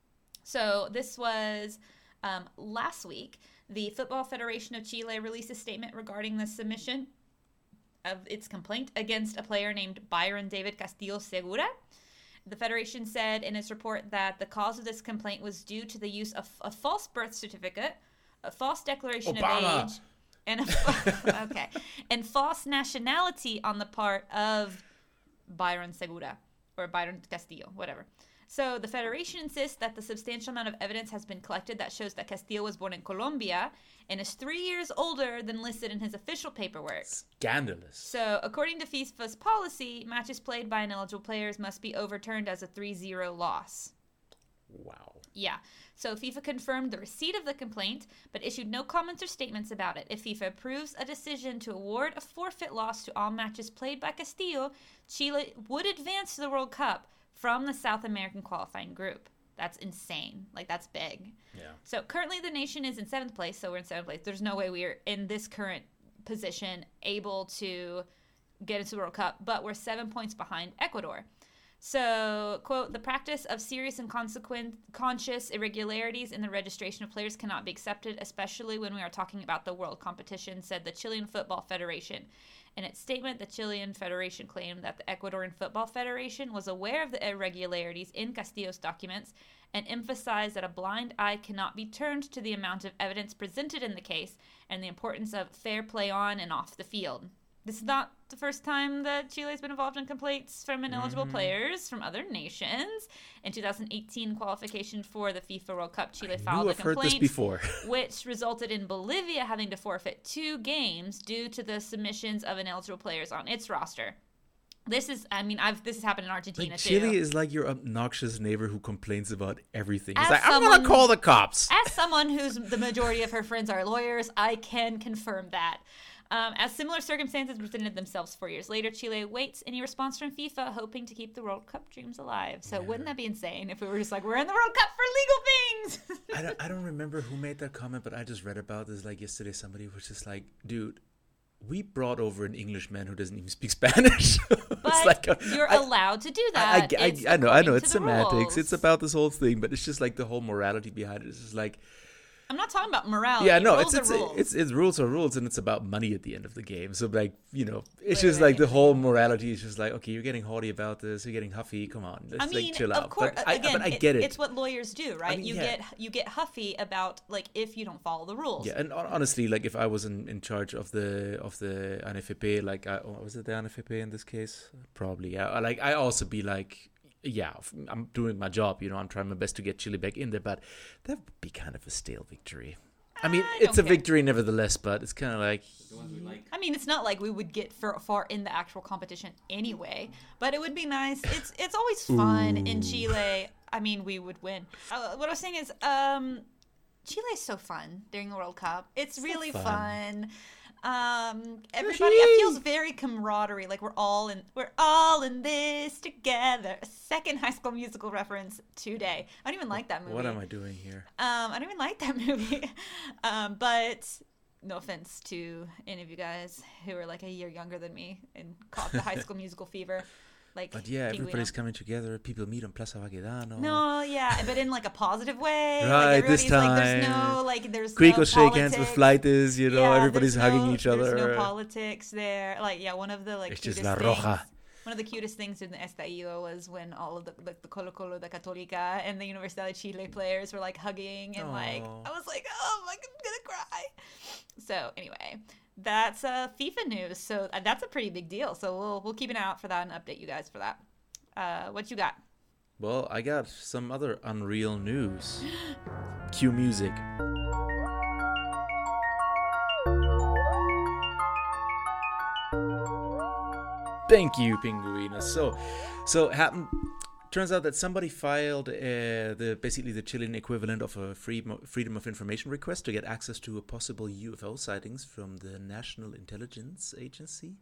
So this was um, last week. The Football Federation of Chile released a statement regarding the submission of its complaint against a player named Byron David Castillo Segura. The Federation said in its report that the cause of this complaint was due to the use of a false birth certificate, a false declaration Obama. of age, and a, okay, and false nationality on the part of Byron Segura or Byron Castillo, whatever. So the Federation insists that the substantial amount of evidence has been collected that shows that Castillo was born in Colombia and is three years older than listed in his official paperwork. Scandalous. So according to FIFA's policy, matches played by ineligible players must be overturned as a three zero loss. Wow. Yeah. So FIFA confirmed the receipt of the complaint, but issued no comments or statements about it. If FIFA approves a decision to award a forfeit loss to all matches played by Castillo, Chile would advance to the World Cup from the South American qualifying group. That's insane. Like, that's big. Yeah. So currently the nation is in seventh place, so we're in seventh place. There's no way we are in this current position able to get into the World Cup, but we're seven points behind Ecuador. So, quote, the practice of serious and consequent conscious irregularities in the registration of players cannot be accepted, especially when we are talking about the world competition, said the Chilean Football Federation. In its statement, the Chilean Federation claimed that the Ecuadorian Football Federation was aware of the irregularities in Castillo's documents and emphasized that a blind eye cannot be turned to the amount of evidence presented in the case and the importance of fair play on and off the field. This is not the first time that Chile has been involved in complaints from ineligible mm-hmm. players from other nations. In two thousand eighteen qualification for the FIFA World Cup, Chile I filed a complaint, heard this before. which resulted in Bolivia having to forfeit two games due to the submissions of ineligible players on its roster. This is, I mean, I've this has happened in Argentina like, too. Chile is like your obnoxious neighbor who complains about everything. As He's like, someone, I'm gonna call the cops. As someone whose the majority of her friends are lawyers, I can confirm that. Um, as similar circumstances presented themselves four years later, Chile waits any response from FIFA, hoping to keep the World Cup dreams alive. So yeah. Wouldn't that be insane if we were just like, we're in the World Cup for legal things? I don't, I don't remember who made that comment, but I just read about this like yesterday. Somebody was just like, dude, we brought over an Englishman who doesn't even speak Spanish. But it's like, uh, you're I, allowed to do that. I, I, I, I know, I know, it's semantics. Rules. It's about this whole thing, but it's just like the whole morality behind it. It's just like, I'm not talking about morality. yeah, no, rules it's it's, are rules. it's it's rules are rules, and it's about money at the end of the game. So like, you know, it's Wait, just wait, like wait. the whole morality is just like, okay, you're getting haughty about this, you're getting huffy. Come on, let's I mean, like chill of out. course, but I, again, but I it- get it. It's what lawyers do, right? I mean, you yeah. get you get huffy about like if you don't follow the rules. Yeah, and hon- honestly, like if I was in, in charge of the of the N F P, like I, oh, was it the N F P in this case? Probably, yeah. Like I also be like, yeah, I'm doing my job. You know, I'm trying my best to get Chile back in there, but that would be kind of a stale victory. I mean, I it's a don't care. victory nevertheless, but it's kind of like, The ones we like. I mean, it's not like we would get far, far in the actual competition anyway, but it would be nice. It's it's always fun in Chile. I mean, we would win. Uh, what I was saying is, um, Chile is so fun during the World Cup. It's really fun. fun. Um, everybody, it feels very camaraderie. Like we're all in, we're all in this together. A second High School Musical reference today. I don't even like that movie. what am I doing here? Um, I don't even like that movie. um, but no offense to any of you guys who are like a year younger than me and caught the High School Musical fever. Like, But yeah, Pinguino. everybody's coming together. People meet on Plaza Baquedano. No, yeah, but in like a positive way. Right, like, this everybody's like, there's time. no like, there's Greco no shake hands with politics. flighters, you know, Yeah, everybody's there's hugging no- each other. There's no politics there. Like, yeah, one of the like It's just cutest La things. Roja. One of the cutest things in the Estallido was when all of the like the Colo Colo, the Católica, and the Universidad de Chile players were like hugging and like Aw. I was like, oh my, I'm gonna cry. So anyway, that's uh, FIFA news. So uh, that's a pretty big deal. So we'll we'll keep an eye out for that and update you guys for that. Uh, what you got? Well, I got some other unreal news. Cue music. Thank you, Pinguina. So, so happened. Turns out that somebody filed uh, the basically the Chilean equivalent of a free mo- freedom of information request to get access to a possible U F O sightings from the National Intelligence Agency,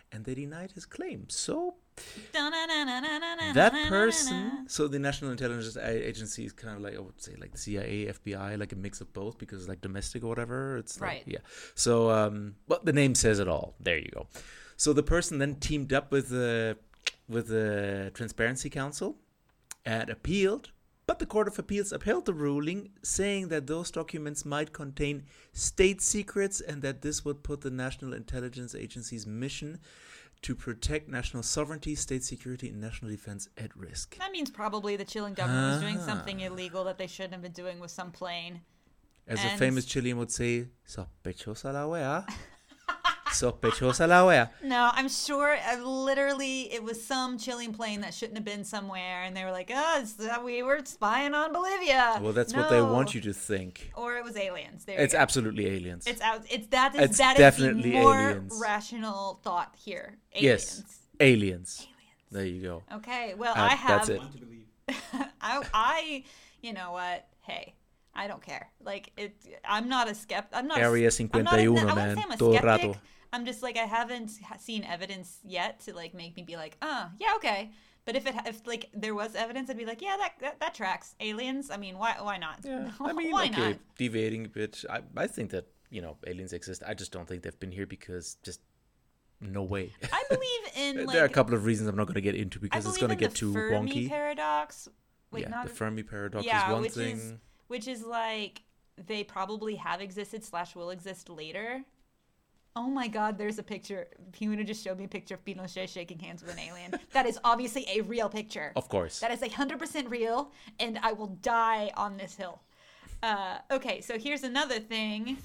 and they denied his claim. So That that person, so the National Intelligence A- Agency is kind of like, I would say, like C I A, F B I, like a mix of both, because it's like domestic or whatever. It's like, Right. yeah. So, um, well, the name says it all. There you go. So the person then teamed up with the with the Transparency Council and appealed, but the Court of Appeals upheld the ruling, saying that those documents might contain state secrets and that this would put the National Intelligence Agency's mission to protect national sovereignty, state security, and national defense at risk. That means probably the Chilean government was doing Ah. something illegal that they shouldn't have been doing with some plane. As And- a famous Chilean would say, sospechosa la wea. Sospechosa la wea. No, I'm sure. Uh, literally, it was some Chilean plane that shouldn't have been somewhere, and they were like, "Oh, it's, uh, we were spying on Bolivia." Well, that's what they No. want you to think. Or it was aliens. There It's you go. absolutely aliens. It's out. It's that is It's that definitely is the more aliens. rational thought here. Yes. Aliens. aliens. There you go. Okay. Well, Uh, I have. that's it. Want to believe. I, I, you know what? Hey, I don't care. Like it. I'm not a skept. I'm not. a- Area I'm not a- fifty-one, I wouldn't man. say I'm a Todo skeptic. rato. I'm just like I haven't ha- seen evidence yet to like make me be like, ah, yeah, okay. But if it ha- if like there was evidence, I'd be like, yeah, that that, that tracks. Aliens. I mean, why why not? Yeah, I mean, why okay, not? deviating a bit. I, I think that, you know, aliens exist. I just don't think they've been here because just no way. I believe in like there are a couple of reasons I'm not going to get into I because it's believe going to in get the too Fermi wonky. paradox. Wait, yeah, not the Fermi paradox yeah, is one which thing. is which is like they probably have existed slash will exist later. Oh my God, there's a picture. Pimuna just showed me a picture of Pinochet shaking hands with an alien. That is obviously a real picture. Of course. That is one hundred percent real, and I will die on this hill. Uh, okay, so here's another thing.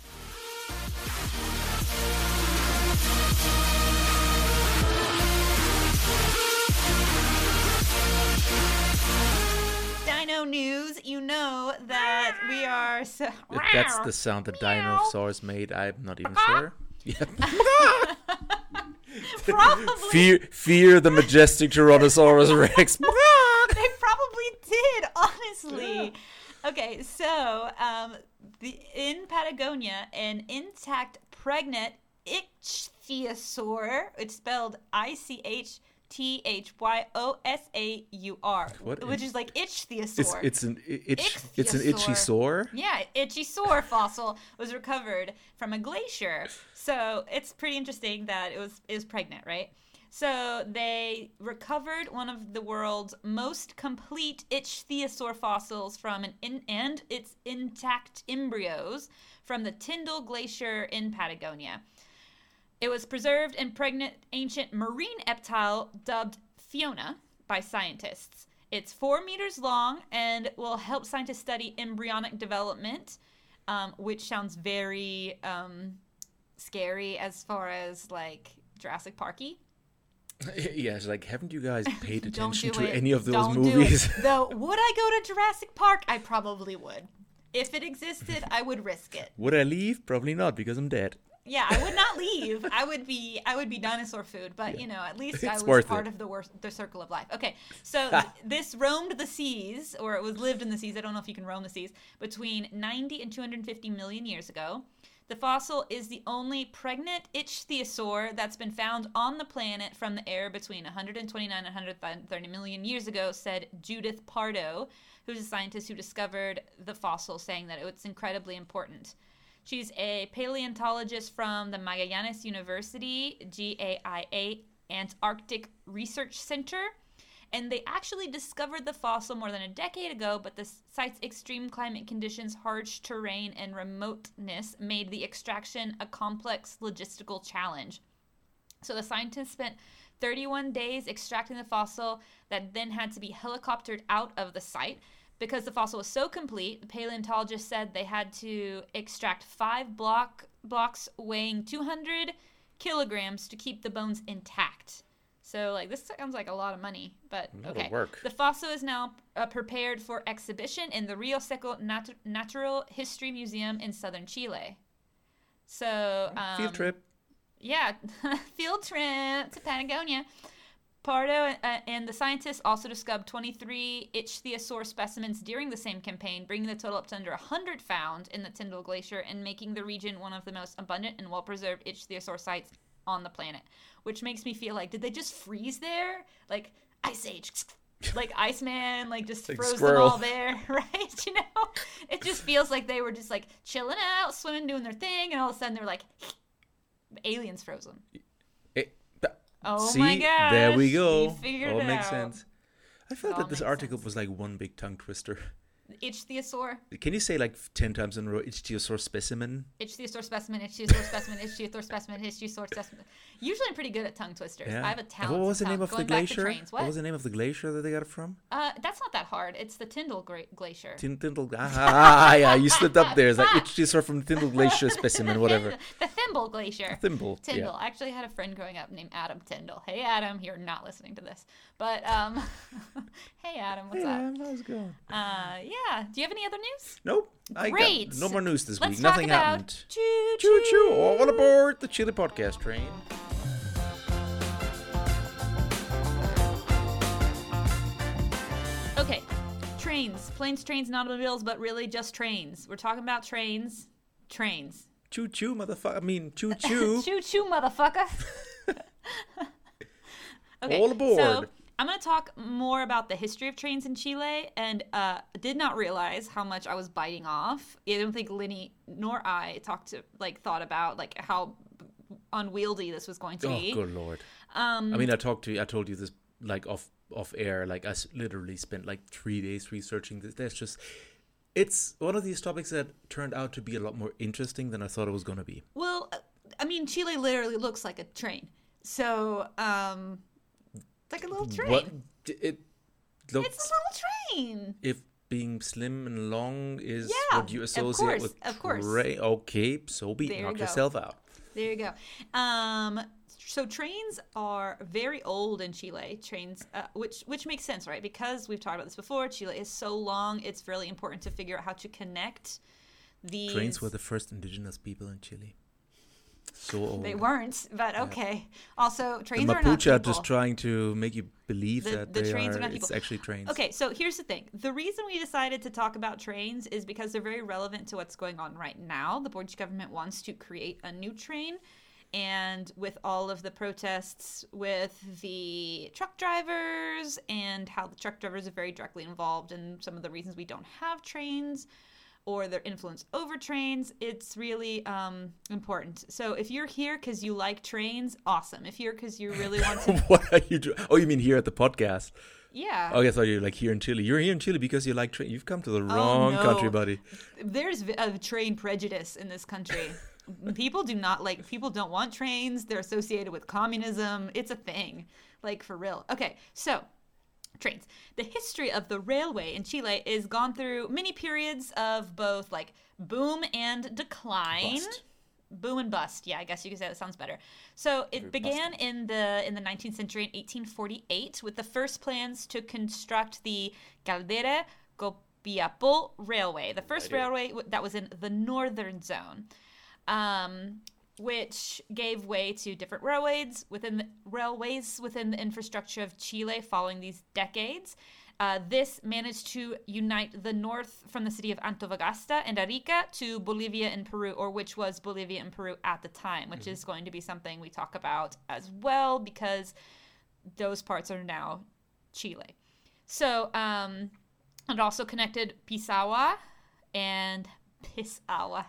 Dino news, you know that we are so. If that's the sound the dinosaurs made, I'm not even sure. Yeah. Probably. fear, fear the majestic Tyrannosaurus Rex. They probably did, honestly. Okay, so um, the in Patagonia, an intact pregnant ichthyosaur, it's spelled I C H T H Y O S A U R, What which is- is like It's ichthyosaur. it's an i- itch. It's an itchy Ichthyosaur. sore. Yeah, ichthyosaur fossil was recovered from a glacier. So it's pretty interesting that it was it was pregnant, right? So they recovered one of the world's most complete ichthyosaur fossils from an in, and its intact embryos from the Tyndall Glacier in Patagonia. It was preserved in pregnant ancient marine reptile dubbed Fiona by scientists. It's four meters long and will help scientists study embryonic development, um, which sounds very um, scary as far as like Jurassic Parky. Yeah, it's like, haven't you guys paid Don't attention do to it. any of those Don't movies? Do it. Though, would I go to Jurassic Park? I probably would. If it existed, I would risk it. Would I leave? Probably not, because I'm dead. Yeah, I would not leave. I would be I would be dinosaur food, but you know, at least I It's was worth part it. of the wor- the circle of life. Okay, so th- this roamed the seas, or it was lived in the seas. I don't know if you can roam the seas between ninety and two hundred fifty million years ago. The fossil is the only pregnant ichthyosaur that's been found on the planet from the air between one hundred twenty-nine and one hundred thirty million years ago, said Judith Pardo, who's a scientist who discovered the fossil, saying that it's incredibly important. She's a paleontologist from the Magallanes University, G A I A, Antarctic Research Center. And they actually discovered the fossil more than a decade ago, but the site's extreme climate conditions, harsh terrain, and remoteness made the extraction a complex logistical challenge. So the scientists spent thirty-one days extracting the fossil that then had to be helicoptered out of the site. Because the fossil was so complete, the paleontologists said they had to extract five block blocks weighing two hundred kilograms to keep the bones intact. So, like, this sounds like a lot of money, but A lot of okay. work. The fossil is now uh, prepared for exhibition in the Rio Seco Nat- Natural History Museum in southern Chile. So, um, Field trip. yeah, field trip to Patagonia. Pardo uh, and the scientists also discovered twenty-three ichthyosaur specimens during the same campaign, bringing the total up to under one hundred found in the Tyndall Glacier and making the region one of the most abundant and well-preserved ichthyosaur sites on the planet, which makes me feel like, did they just freeze there? Like, Ice Age, like Iceman, like just like froze squirrel. them all there, right? You know, it just feels like they were just like chilling out, swimming, doing their thing, and all of a sudden they're like, aliens froze them. It, that, Oh see, my gosh, there we go. we figured all it makes out. sense. I felt all that this makes article sense. was like one big tongue twister. Ichthyosaur, Can you say like ten times in a row, ichthyosaur specimen? Ichthyosaur specimen, Ichthyosaur specimen, Ichthyosaur specimen, Ichthyosaur specimen. Usually I'm pretty good at tongue twisters. I have a talent. What was the tongue. name of Going the back to glacier? trains. What? was the name of the glacier that they got it from? Uh, that's not that hard. It's the Tyndall Gra- Glacier. Tin- Tyndall. Ah, yeah, you slipped up there. It's like ichthyosaur from Tyndall Glacier specimen, whatever. The, the Thimble Glacier. Thimble. Tyndall. Yeah. I actually had a friend growing up named Adam Tyndall. Hey, Adam, you're not listening to this. But, um, hey, Adam, what's Yeah, up? how's it going? Uh, yeah. Do you have any other news? Nope. I Great. got no more news this Let's week. talk Nothing about happened. Choo Choo choo! All aboard the Chili Podcast train. Okay. Trains. Planes, trains, and automobiles, but really just trains. We're talking about trains. Trains. Choo choo, motherfucker. I mean, choo choo. Choo choo, motherfucker. Okay, All aboard. So I'm going to talk more about the history of trains in Chile, and uh, did not realize how much I was biting off. I don't think Linny nor I talked to like thought about like how unwieldy this was going to Oh, be. good lord. Um, I mean, I talked to you. I told you this like off off air. Like I s- literally spent like three days researching this. That's just. It's one of these topics that turned out to be a lot more interesting than I thought it was going to be. well, uh, I mean, Chile literally looks like a train. So, um, it's like a little train. What it looks It's a little train. if being slim and long is Yeah, what you of associate course, with of course. tra- okay, so be There you knock go. yourself out. There you go. Um, so trains are very old in Chile. Trains, uh, which which makes sense, right? Because we've talked about this before. Chile is so long; it's really important to figure out how to connect these. Trains were the first indigenous people in Chile. So old. They weren't, but okay. Also, The trains are not Mapuche are people. just trying to make you believe The- that the they trains are, are not it's people. actually trains. Okay, so here's the thing. The reason we decided to talk about trains is because they're very relevant to what's going on right now. The Boric government wants to create a new train. And with all of the protests with the truck drivers and how the truck drivers are very directly involved in some of the reasons we don't have trains or their influence over trains, it's really um, important. So if you're here because you like trains, awesome. If you're because you really want to... What are you doing? Oh, you mean here at the podcast? Yeah. Oh, I thought you were like here in Chile. You're here in Chile because you like train. You've come to the wrong no. country, buddy. There's vi- a train prejudice in this country. People do not like, people don't want trains. They're associated with communism. It's a thing, like for real. Okay, so trains. The history of the railway in Chile is gone through many periods of both like boom and decline. Bust. Boom and bust. Yeah, I guess you could say that sounds better. So it Very began in the in the nineteenth century in eighteen forty-eight with the first plans to construct the Caldera Copiapó Railway, the first Idea. railway w- that was in the northern zone, um, which gave way to different railways within the railways within the infrastructure of Chile following these decades. Uh, this managed to unite the north from the city of Antofagasta and Arica to Bolivia and Peru, or which was Bolivia and Peru at the time, which is going to be something we talk about as well because those parts are now Chile. So um, it also connected Pisagua and Pisagua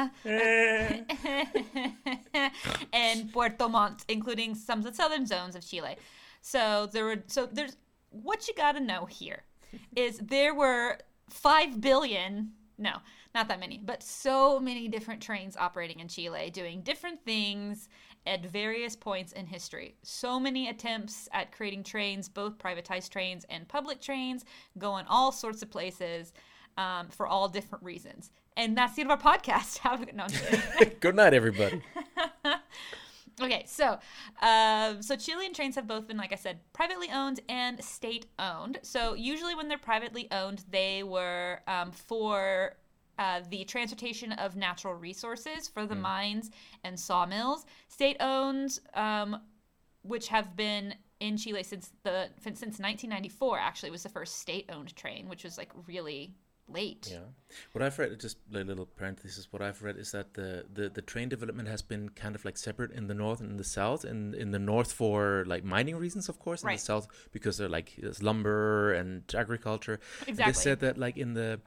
and Puerto Montt, including some of the southern zones of Chile. So there were so there's what you got to know here is there were five billion, no, not that many, but so many different trains operating in Chile doing different things at various points in history. So many attempts at creating trains, both privatized trains and public trains, going all sorts of places um, for all different reasons. And that's the end of our podcast. Have a good, no, I'm kidding. Good night, everybody. Okay, so uh, so Chilean trains have both been, like I said, privately owned and state-owned. So usually when they're privately owned, they were um, for uh, the transportation of natural resources for the Mm. mines and sawmills. State-owned, um, which have been in Chile since the since nineteen ninety-four, actually was the first state-owned train, which was like really late. Yeah. What I've read, just a little parenthesis, what I've read is that the, the, the train development has been kind of like separate in the north and in the south. And in the north for like mining reasons, of course. In Right. the south because they're like there's lumber and agriculture. Exactly. They said that like in the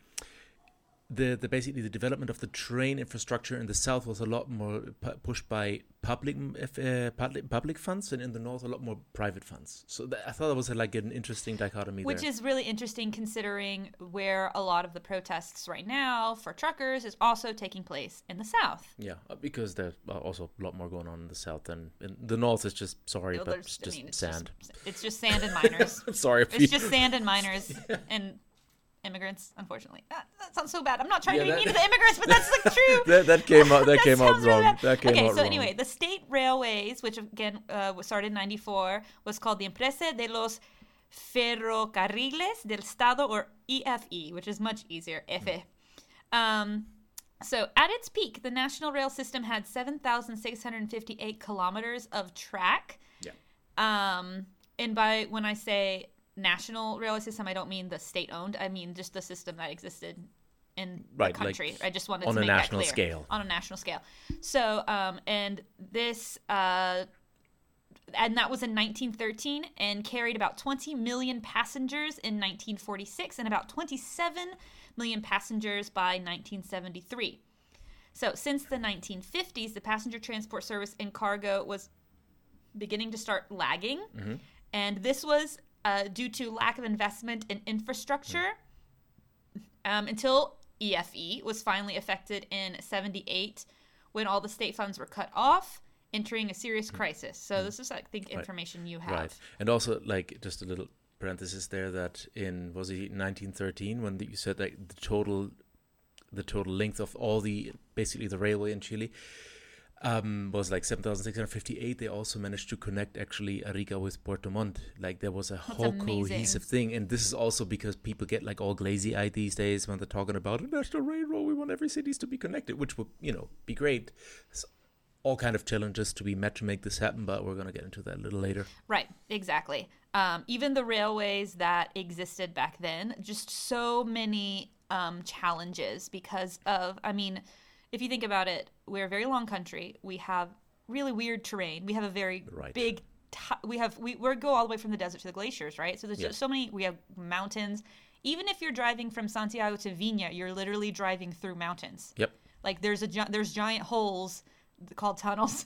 the the basically the development of the train infrastructure in the south was a lot more pu- pushed by public uh, public public funds, and in the north a lot more private funds. So that, I thought that was a, like an interesting dichotomy Which there. is really interesting considering where a lot of the protests right now for truckers is also taking place in the South. Yeah, uh, because there's uh, also a lot more going on in the south than in the north. Is just sorry, Well, but there's- it's I just mean, it's sand. Just, it's just sand and miners. I'm sorry if It's you. just sand and miners and immigrants, unfortunately. That, that sounds so bad. I'm not trying Yeah, to be that- mean to the immigrants, but that's like true. that, that came out. That, came out sounds really wrong. bad. That came okay, out so wrong. anyway, the state railways, which again uh, was started in ninety-four, was called the Empresa de los Ferrocarriles del Estado, or E F E, which is much easier, F E. Um, so at its peak, the national rail system had seven thousand six hundred fifty-eight kilometers of track. Yeah. Um, and by when I say national railway system, I don't mean the state-owned. I mean just the system that existed in Right, the like country. I just wanted on to a make national that clear. scale. On a national scale. So, um, and this, uh, and that was in nineteen thirteen and carried about twenty million passengers in nineteen forty-six and about twenty-seven million passengers by nineteen seventy-three. So since the nineteen fifties, the passenger transport service and cargo was beginning to start lagging. Mm-hmm. And this was uh, due to lack of investment in infrastructure um, until E F E was finally affected in seventy-eight when all the state funds were cut off, entering a serious crisis. So this is, I think, information you have. Right, and also like just a little parenthesis there that in was it nineteen thirteen when the, you said that the total the total length of all the basically the railway in Chile um, was like seven thousand six hundred fifty-eight. They also managed to connect actually Arica with Puerto Montt. Like there was a whole amazing. cohesive thing, and this is also because people get like all glazy-eyed these days when they're talking about a national railroad. We want every cities to be connected, which would you know be great. So, all kind of challenges to be met to make this happen, but we're going to get into that a little later. Right, exactly. Um, even the railways that existed back then, just so many um, challenges because of, I mean, if you think about it, we're a very long country. We have really weird terrain. We have a very Right. big, t- we have, we we go all the way from the desert to the glaciers, right? So there's Yeah. just so many, we have mountains. Even if you're driving from Santiago to Viña, you're literally driving through mountains. Yep. Like there's a gi- there's giant holes called tunnels.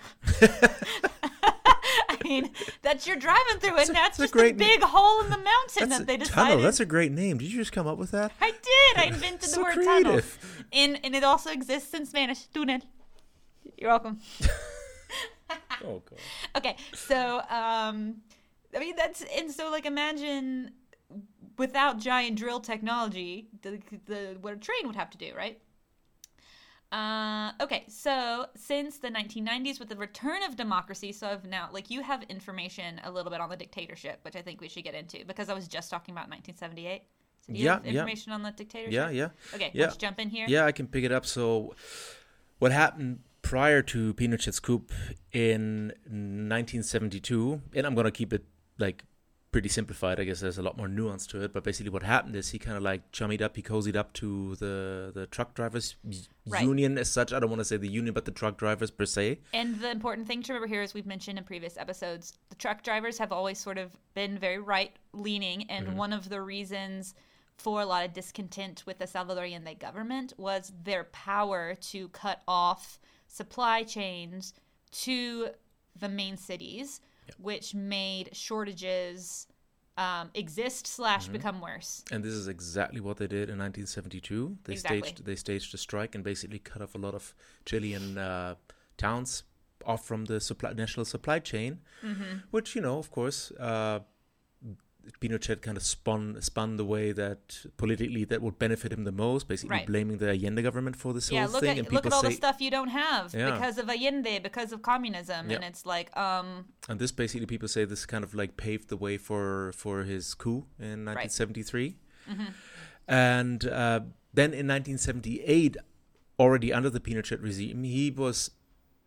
I mean, that you're driving through, and a- that's that's a just a great big hole in the mountain That's that they a decided. tunnel. That's a great name. Did you just come up with that? I did. I invented So the word tunnel. creative. And and it also exists in Spanish. Túnel. You're welcome. Oh god. Okay, so um, I mean that's and so like imagine without giant drill technology, the the what a train would have to do, right? Uh, okay, so since the nineteen nineties, with the return of democracy, so I've now like you have information a little bit on the dictatorship, which I think we should get into because I was just talking about nineteen seventy-eight. So do you Yeah, have yeah. information on the dictatorship? Yeah, yeah. Okay, Yeah. let's jump in here. Yeah, I can pick it up. So, what happened prior to Pinochet's coup in nineteen seventy-two, and I'm going to keep it like pretty simplified. I guess there's a lot more nuance to it, but basically what happened is he kind of like chummied up, he cozied up to the, the truck drivers Right. union as such. I don't want to say the union, but the truck drivers per se. And the important thing to remember here, as we've mentioned in previous episodes, the truck drivers have always sort of been very right-leaning, and Mm-hmm. one of the reasons for a lot of discontent with the Salvadorian government was their power to cut off supply chains to the main cities, which made shortages um, exist slash Mm-hmm. become worse. And this is exactly what they did in nineteen seventy-two. They Exactly. staged they staged a strike and basically cut off a lot of Chilean uh, towns off from the supply, national supply chain, Mm-hmm. which you know, of course, uh, Pinochet kind of spun spun the way that politically that would benefit him the most, basically Right. blaming the Allende government for this Yeah, whole look thing. at and look people at all say, the stuff you don't have Yeah. because of Allende, because of communism, Yeah. and it's like, um, and this basically people say this kind of like paved the way for for his coup in nineteen seventy-three. Mm-hmm. And uh, then in nineteen seventy-eight, already under the Pinochet regime, he was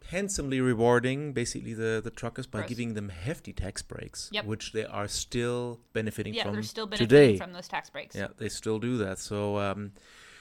handsomely rewarding basically the, the truckers by Gross. giving them hefty tax breaks, Yep. which they are still benefiting Yeah, from they're still benefiting today. from those tax breaks. Yeah, they still do that. So, um,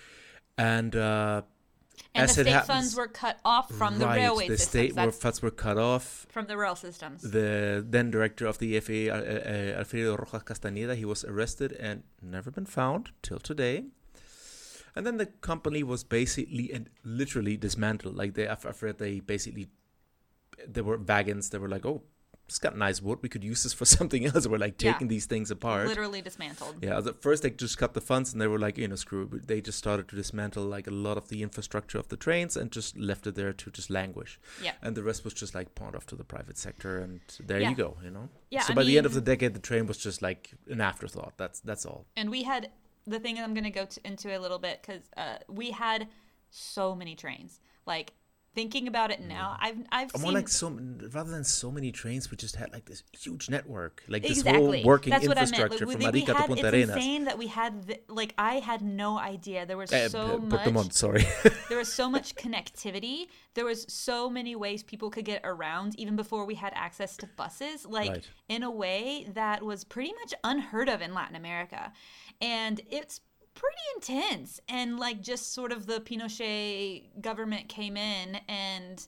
and uh, And as the it state happens, funds were cut off from the right, railway the systems. state That's funds were cut off. from the rail systems. The then director of the F A A, uh, uh, Alfredo Rojas Castañeda, he was arrested and never been found till today. And then the company was basically and literally dismantled. Like they, I've, I've read they basically, there were wagons that were like, oh, it's got nice wood. We could use this for something else. We're like Yeah. taking these things apart. Literally dismantled. Yeah, at first they just cut the funds and they were like, you know, screw it. They just started to dismantle like a lot of the infrastructure of the trains and just left it there to just languish. Yeah. And the rest was just like pawned off to the private sector, and there Yeah. you go, you know. Yeah, So I by the end of the mean- decade, the train was just like an afterthought. That's that's all. And we had the thing I'm going to go to, into a little bit because uh, we had so many trains. Like thinking about it now, I've I've More seen like so rather than so many trains, we just had like this huge network, like this exactly whole working that's what I meant. infrastructure Like, from we, we Arica to had, Punta it's Arenas. insane that we had the, like I had no idea there was Eh, so P- much. Portomont, sorry. There was so much connectivity. There was so many ways people could get around even before we had access to buses, like Right. in a way that was pretty much unheard of in Latin America. And it's pretty intense. And like just sort of the Pinochet government came in and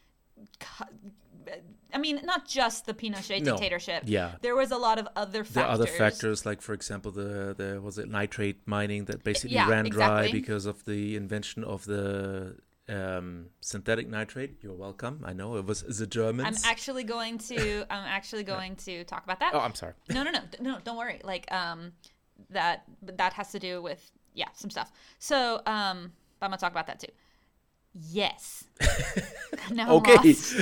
cu- I mean, not just the Pinochet No. dictatorship. Yeah. There was a lot of other factors. There are other factors, like for example, the the was it nitrate mining that basically Yeah, ran dry exactly. because of the invention of the um, synthetic nitrate. You're welcome. I know it was the I'm Germans. actually going to I'm actually going to talk about that. oh, I'm sorry. no, no, no, d- no, don't worry. Like, um, that but that has to do with yeah, some stuff. So, um, but I'm gonna talk about that too. Yes. now I'm Okay. lost.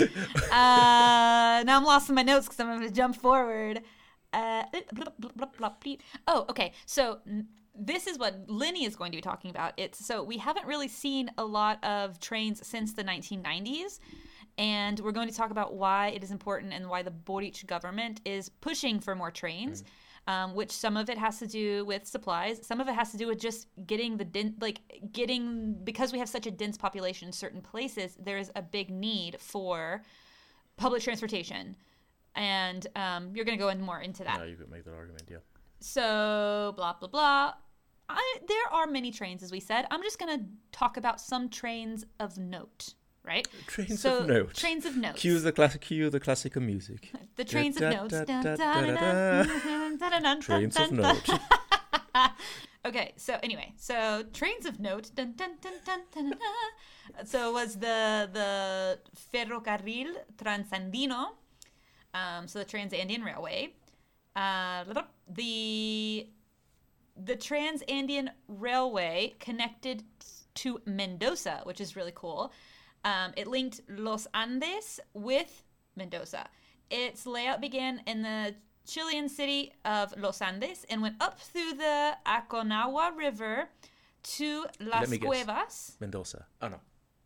Uh, now I'm lost in my notes because I'm gonna jump forward. Uh, blah, blah, blah, blah, blah. Oh, okay. So n- this is what Linny is going to be talking about. It's so we haven't really seen a lot of trains since the nineteen nineties. And we're going to talk about why it is important and why the Boric government is pushing for more trains, um, which some of it has to do with supplies. Some of it has to do with just getting the, den- like, getting, because we have such a dense population in certain places, there is a big need for public transportation. And um, you're going to go in more into that. Yeah, you could make that argument. Yeah. So, blah, blah, blah. I, there are many trains, as we said. I'm just going to talk about some trains of note. Right? Trains so, of note. Trains of note. Cue the classic. Cue the classical music. The trains of Da, notes. da, Dun, da, dun, da, dun, da. dun, dun, dun, dun, Trains of dun, dun. note. Okay, so anyway, so trains of note. Dun, dun, dun, dun, dun, dun, dun. So it was the the Ferrocarril Transandino, um, so the Trans-Andean Railway. Uh, the the Trans-Andean Railway connected to Mendoza, which is really cool. Um, it linked Los Andes with Mendoza. Its layout began in the Chilean city of Los Andes and went up through the Aconcagua River to Las Let me guess. Cuevas, Mendoza. Oh no.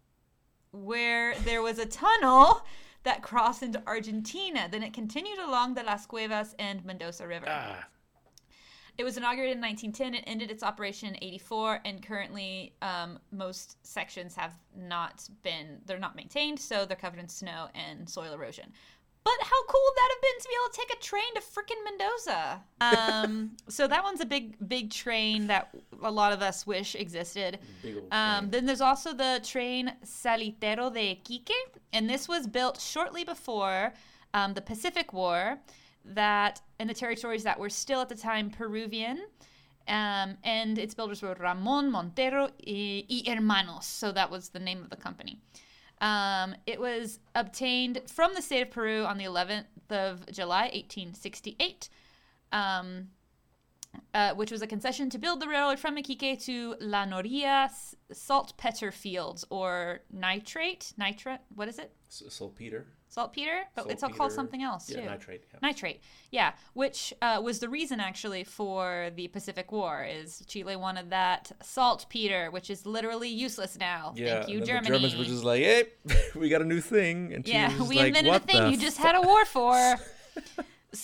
where there was a tunnel that crossed into Argentina. Then it continued along the Las Cuevas and Mendoza River. Ah. It was inaugurated in nineteen ten. It ended its operation in eighty-four, and currently um, most sections have not been, they're not maintained, so they're covered in snow and soil erosion. But how cool would that have been to be able to take a train to frickin' Mendoza? Um, so that one's a big, big train that a lot of us wish existed. Big old Um, train. then there's also the train Salitero de Iquique, and this was built shortly before um, the Pacific War, that in the territories that were still at the time Peruvian, um, and its builders were Ramon Montero y, y Hermanos, so that was the name of the company. Um, it was obtained from the state of Peru on the eleventh of July, eighteen sixty-eight, um, uh, which was a concession to build the railroad from Iquique to La Noria s- saltpeter fields, or nitrate, nitrate, what is it? S- Saltpeter. Saltpeter? But it's all called Saltpeter. something else, Yeah, too. nitrate. Yeah. Nitrate, yeah, which uh, was the reason actually for the Pacific War, is Chile wanted that saltpeter, which is literally useless now. Yeah, Thank you, and then Germany. the Germans were just like, "Hey, we got a new thing," and Chile yeah, was just we like, invented what a thing the you just fu-" had a war for.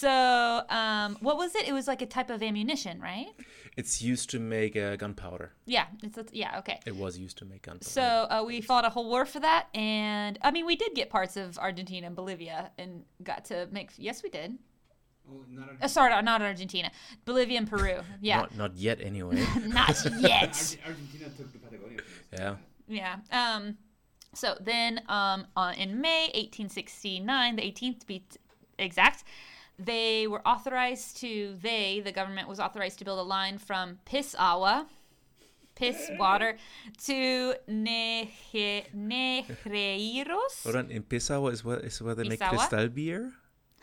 So, um, what was it? It was like a type of ammunition, right? It's used to make uh, gunpowder. Yeah. It's a, yeah. Okay. It was used to make gunpowder. So uh, we fought a whole war for that, and I mean, we did get parts of Argentina and Bolivia, and got to make. Yes, we did. Oh, not Uh, sorry, not Argentina, Bolivia and Peru. Yeah, Not, not yet, anyway. not yet. Arge- Argentina took the Patagonia. Place. Yeah. Yeah. Um. So then, um, on, in May eighteen sixty-nine, the eighteenth to be t- exact, they were authorized to. They, the government, was authorized to build a line from Pisagua, piss water, to Neje, Negreiros. Hold on, in Pisagua is where, is where they make Pisagua? crystal beer?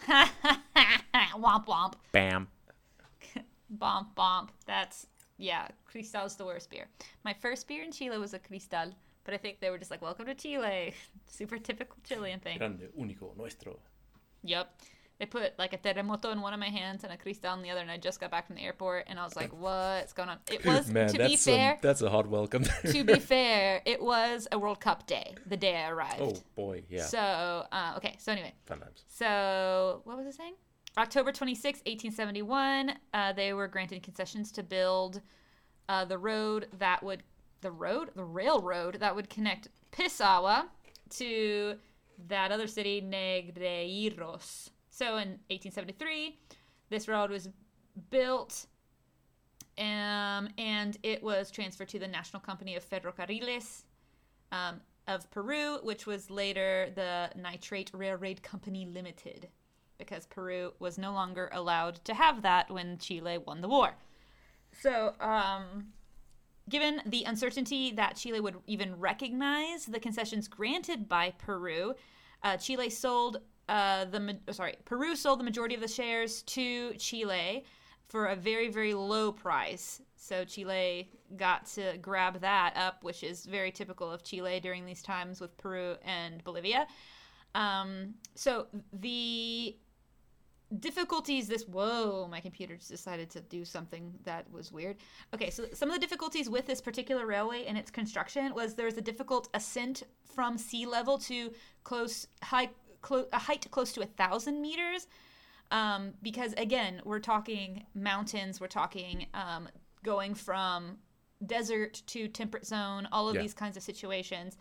Womp womp. Bam. Bomp bomp. That's yeah. Cristal's the worst beer. My first beer in Chile was a Cristal, but I think they were just like, "Welcome to Chile." Super typical Chilean thing. Grande, único, nuestro. Yep. They put like a terremoto in one of my hands and a Cristal in the other, and I just got back from the airport, and I was like, "What's going on?" It was Man, to that's be fair. A, that's a hot welcome. To be fair, it was a World Cup day. The day I arrived. Oh boy, yeah. So uh, okay. So anyway. Fun times. So, what was I saying? October twenty-sixth, eighteen seventy-one, uh, they were granted concessions to build uh, the road that would, the road? The railroad that would connect Pisagua to that other city, Negreiros. So, in eighteen seventy-three, this road was built, um, and it was transferred to the National Company of Ferrocarriles um, of Peru, which was later the Nitrate Railroad Company Limited, because Peru was no longer allowed to have that when Chile won the war. So, um, given the uncertainty that Chile would even recognize the concessions granted by Peru, uh, Chile sold uh, the ma- sorry Peru sold the majority of the shares to Chile for a very, very low price. So Chile got to grab that up, which is very typical of Chile during these times with Peru and Bolivia. Um, so the difficulties this whoa my computer just decided to do something that was weird. Okay, so some of the difficulties with this particular railway and its construction was there was a difficult ascent from sea level to close high clo- a height close to a thousand meters, um, because again we're talking mountains, we're talking um, going from desert to temperate zone, all of Yeah. these kinds of situations.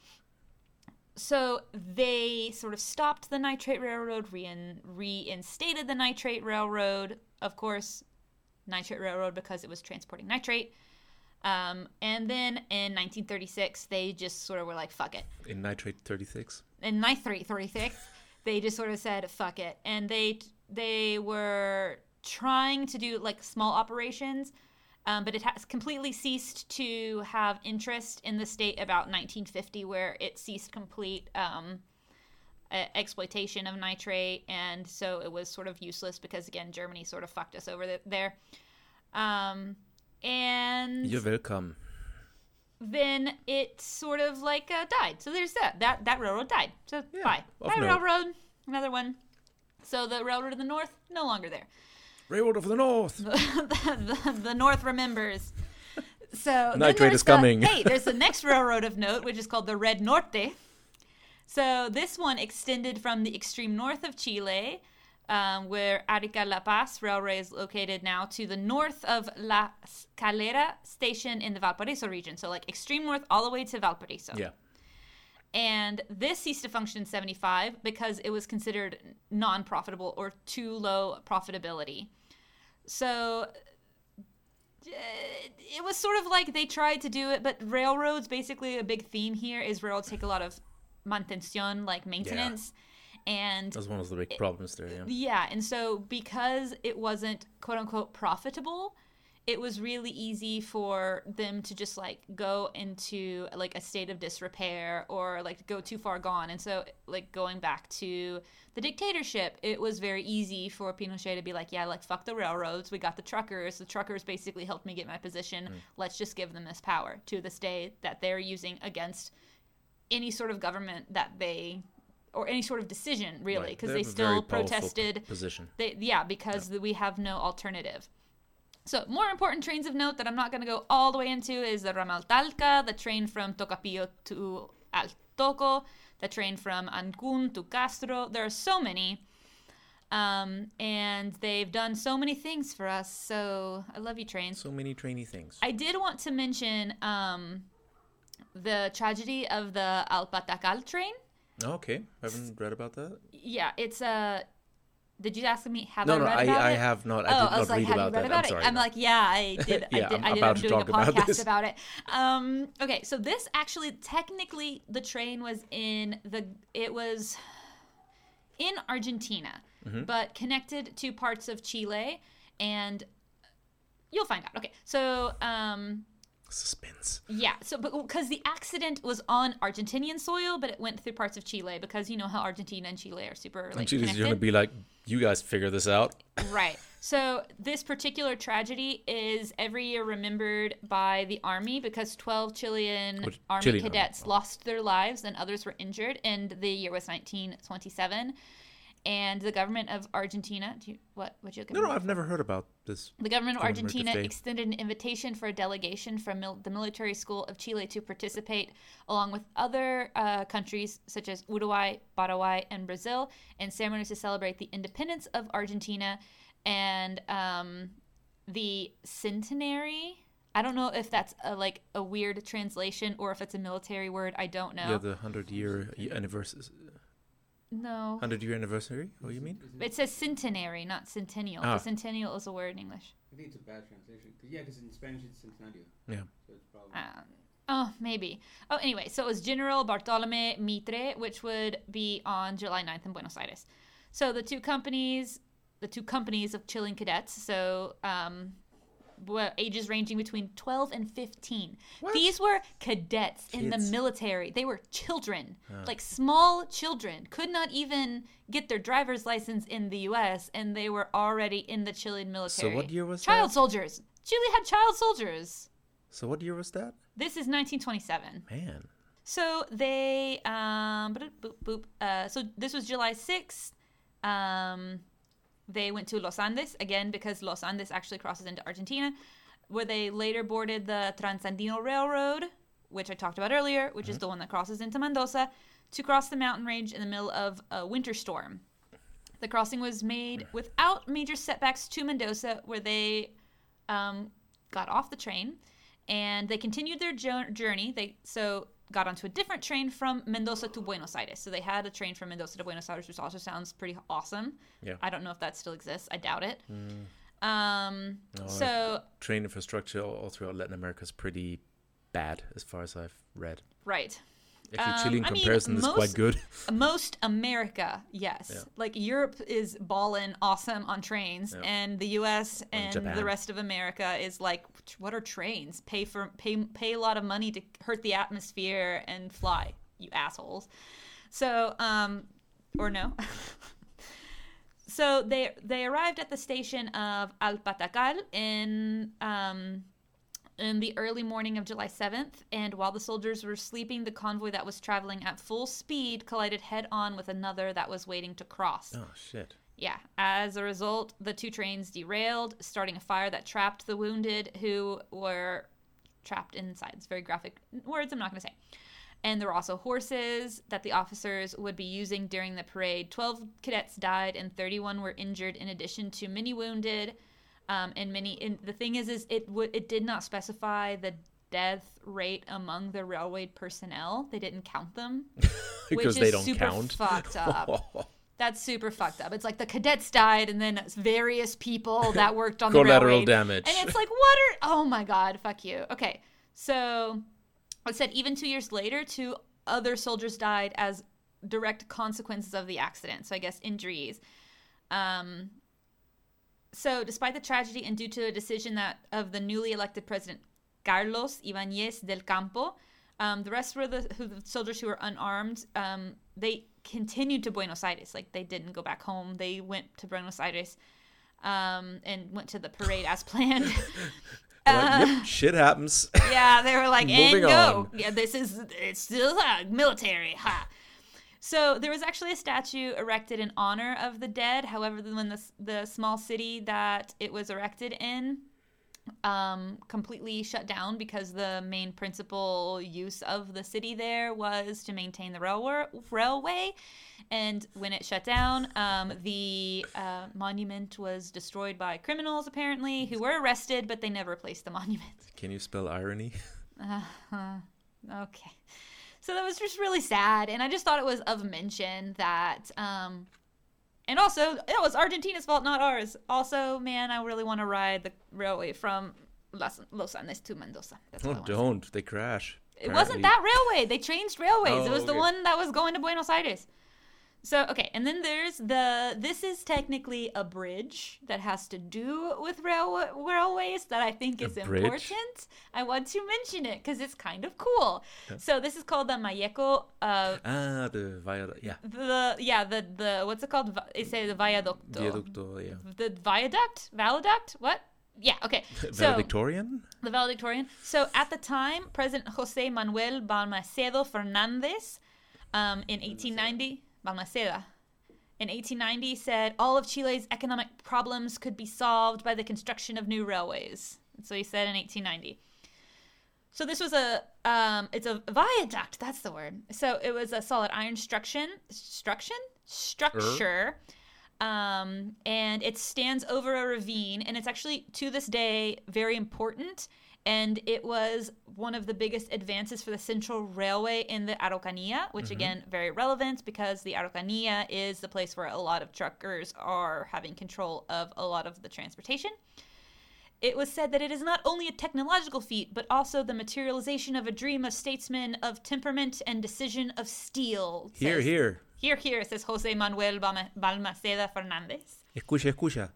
So they sort of stopped the nitrate railroad, rein, reinstated the nitrate railroad, of course, nitrate railroad because it was transporting nitrate. Um, and then in nineteen thirty-six, they just sort of were like, fuck it. In Nitrate thirty-six. In nitrate thirty-six, they just sort of said, fuck it. And they they were trying to do like small operations, Um, but it has completely ceased to have interest in the state about nineteen fifty, where it ceased complete um, uh, exploitation of nitrate, and so it was sort of useless because, again, Germany sort of fucked us over the, there. Um, and You're welcome. then it sort of like uh, died. So there's that. That that railroad died. So Yeah, bye. of Bye, note. railroad. Another one. So the railroad of the north, no longer there. Railroad of the North. the, the, the North remembers. So then Nitrate there's is the- coming. Hey, there's the next railroad of note, which is called the Red Norte. So this one extended from the extreme north of Chile, um, where Arica La Paz Railway is located now, to the north of La Calera station in the Valparaiso region. So like extreme north all the way to Valparaiso. Yeah. And this ceased to function in seventy-five because it was considered non-profitable or too low profitability. So uh, it was sort of like they tried to do it, but railroads, basically a big theme here is railroads take a lot of manutención, like maintenance. And That's one of the big problems there, yeah. yeah, and so because it wasn't quote unquote profitable, it was really easy for them to just like go into like a state of disrepair or like go too far gone. And so like going back to the dictatorship, it was very easy for Pinochet to be like, yeah, like fuck the railroads. We got the truckers. The truckers basically helped me get my position. Mm. Let's just give them this power, to this day that they're using against any sort of government that they, or any sort of decision really, because Right. they, They have a still very powerful protested. position. They, yeah, because yeah. we have no alternative. So, more important trains of note that I'm not going to go all the way into is the Ramal Talca, the train from Tocapillo to Altoco, the train from Ancún to Castro. There are so many. Um, and they've done so many things for us. So I love you, trains. So many trainy things. I did want to mention um, the tragedy of the Alpatacal train. Okay, haven't read about that. Yeah, it's a. Uh, did you ask me? Have no, I no, read I, about I it? have not. I oh, did I was not like, read have about you read that. about I'm it? sorry. I'm no. like, yeah, I did. Yeah, I did. I'm I did. about I'm to doing a talk about podcast this. about it. Um, okay, so this actually, technically, the train was in the. It was in Argentina, Mm-hmm. but connected to parts of Chile, and you'll find out. Okay, so um, Suspense. yeah, so because the accident was on Argentinian soil, but it went through parts of Chile because you know how Argentina and Chile are super like And Chile's connected. going to be like, you guys figure this out. Right. So this particular tragedy is every year remembered by the army because twelve Chilean Which- army Chilean cadets army. lost their lives and others were injured, and the year was nineteen twenty-seven. And the government of Argentina, do you, what would you look at No, me no, I've for? never heard about this. The government of Commemorative Argentina day. extended an invitation for a delegation from mil- the military school of Chile to participate, along with other uh, countries such as Uruguay, Paraguay, and Brazil, in ceremonies to celebrate the independence of Argentina and um, the centenary. I don't know if that's a, like a weird translation or if it's a military word. I don't know. Yeah, the hundred year anniversary. No. Hundred year anniversary. What do you mean? It says centenary, not centennial. Ah. The centennial is a word in English. I think it's a bad translation. 'Cause- yeah, because in Spanish it's centenario. Yeah. So it's probably. Um, oh, maybe. Oh, anyway, so it was General Bartolome Mitre, which would be on July ninth in Buenos Aires. So the two companies, the two companies of Chilean cadets, so um, were ages ranging between twelve and fifteen. What? These were cadets in the Kids. military. They were children, like small children, could not even get their driver's license in the U S, and they were already in the Chilean military. what year was Child that? soldiers. Chile had child soldiers. So what year was that? This is nineteen twenty-seven. Man. So they, um, boop, boop, boop. Uh, so this was July sixth. Um, they went to Los Andes, again, because Los Andes actually crosses into Argentina, where they later boarded the Transandino Railroad, which I talked about earlier, which is the one that crosses into Mendoza, to cross the mountain range in the middle of a winter storm. The crossing was made without major setbacks to Mendoza, where they um, got off the train, and they continued their jour- journey. They so got onto a different train from Mendoza to Buenos Aires. So they had a train from Mendoza to Buenos Aires, which also sounds pretty awesome. Yeah. I don't know if that still exists. I doubt it. Um, No, so Train infrastructure all, all throughout Latin America is pretty bad, as far as I've read. right. Actually, Um, Chile in I mean, comparison is quite most- good. Most America, yes. Yeah. Like Europe is ballin' awesome on trains, Yeah. and the U S and Japan. the rest of America is like, what are trains? Pay for pay pay a lot of money to hurt the atmosphere and fly, you assholes. So, um, or no. So they they arrived at the station of Alpatacal in um, in the early morning of July seventh, and while the soldiers were sleeping, the convoy that was traveling at full speed collided head-on with another that was waiting to cross. Oh, shit. Yeah. As a result, the two trains derailed, starting a fire that trapped the wounded who were trapped inside. It's very graphic words I'm not going to say. And there were also horses that the officers would be using during the parade. twelve cadets died and thirty-one were injured, in addition to many wounded. Um, and many. And the thing is, is it w- it did not specify the death rate among the railway personnel. They didn't count them, Because which they is don't super count. fucked up. That's super fucked up. It's like the cadets died, and then various people that worked on the Collateral railway. damage. And it's like, what are? Oh my god, fuck you. Okay, so it said even two years later, two other soldiers died as direct consequences of the accident. So I guess injuries. Um. So despite the tragedy and due to a decision that of the newly elected president Carlos Ibáñez del Campo, um, the rest were the, who, the soldiers who were unarmed. Um, they continued to Buenos Aires. Like, they didn't go back home. They went to Buenos Aires um, and went to the parade as planned. Like, Uh, yep, shit happens. yeah, they were like, and Moving go. on. Yeah, this is, it's still uh, military. Ha. So there was actually a statue erected in honor of the dead. However, when the, the small city that it was erected in um, completely shut down because the main principal use of the city there was to maintain the railway. railway. And when it shut down, um, the uh, monument was destroyed by criminals, apparently, who were arrested, but they never replaced the monument. Can you spell irony? Uh, okay. So that was just really sad. And I just thought it was of mention that... Um, and also, it was Argentina's fault, not ours. Also, man, I really want to ride the railway from Los, Los Andes to Mendoza. That's Oh, what I wanna don't. They crash. It wasn't that railway. They changed railways. Oh, it was the okay. one that was going to Buenos Aires. So, okay, and then there's the, this is technically a bridge that has to do with railway, railways that I think is A bridge? important. I want to mention it because it's kind of cool. Yeah. So this is called the Malleco, uh, Ah, the viaduct. Yeah. the, yeah, the, the, what's it called? Va- It says the viaducto. Viaducto, yeah. The viaduct? Viaduct? What? Yeah, okay. So, Valedictorian? the valedictorian. So at the time, President Jose Manuel Balmaceda Fernandez um, in eighteen ninety, Balmaceda, in eighteen ninety said all of Chile's economic problems could be solved by the construction of new railways. That's what he said in eighteen ninety. So this was a, um, it's a viaduct, that's the word. So it was a solid iron structure, struction? Structure. Um, and it stands over a ravine, and it's actually, to this day, very important. And it was one of the biggest advances for the Central Railway in the Araucanía, which, mm-hmm. again, very relevant because the Araucanía is the place where a lot of truckers are having control of a lot of the transportation. It was said that it is not only a technological feat, but also the materialization of a dream of statesmen of temperament and decision of steel. Here, says, here. Here, here, says Jose Manuel Balma- Balmaceda Fernandez. Escucha, escucha.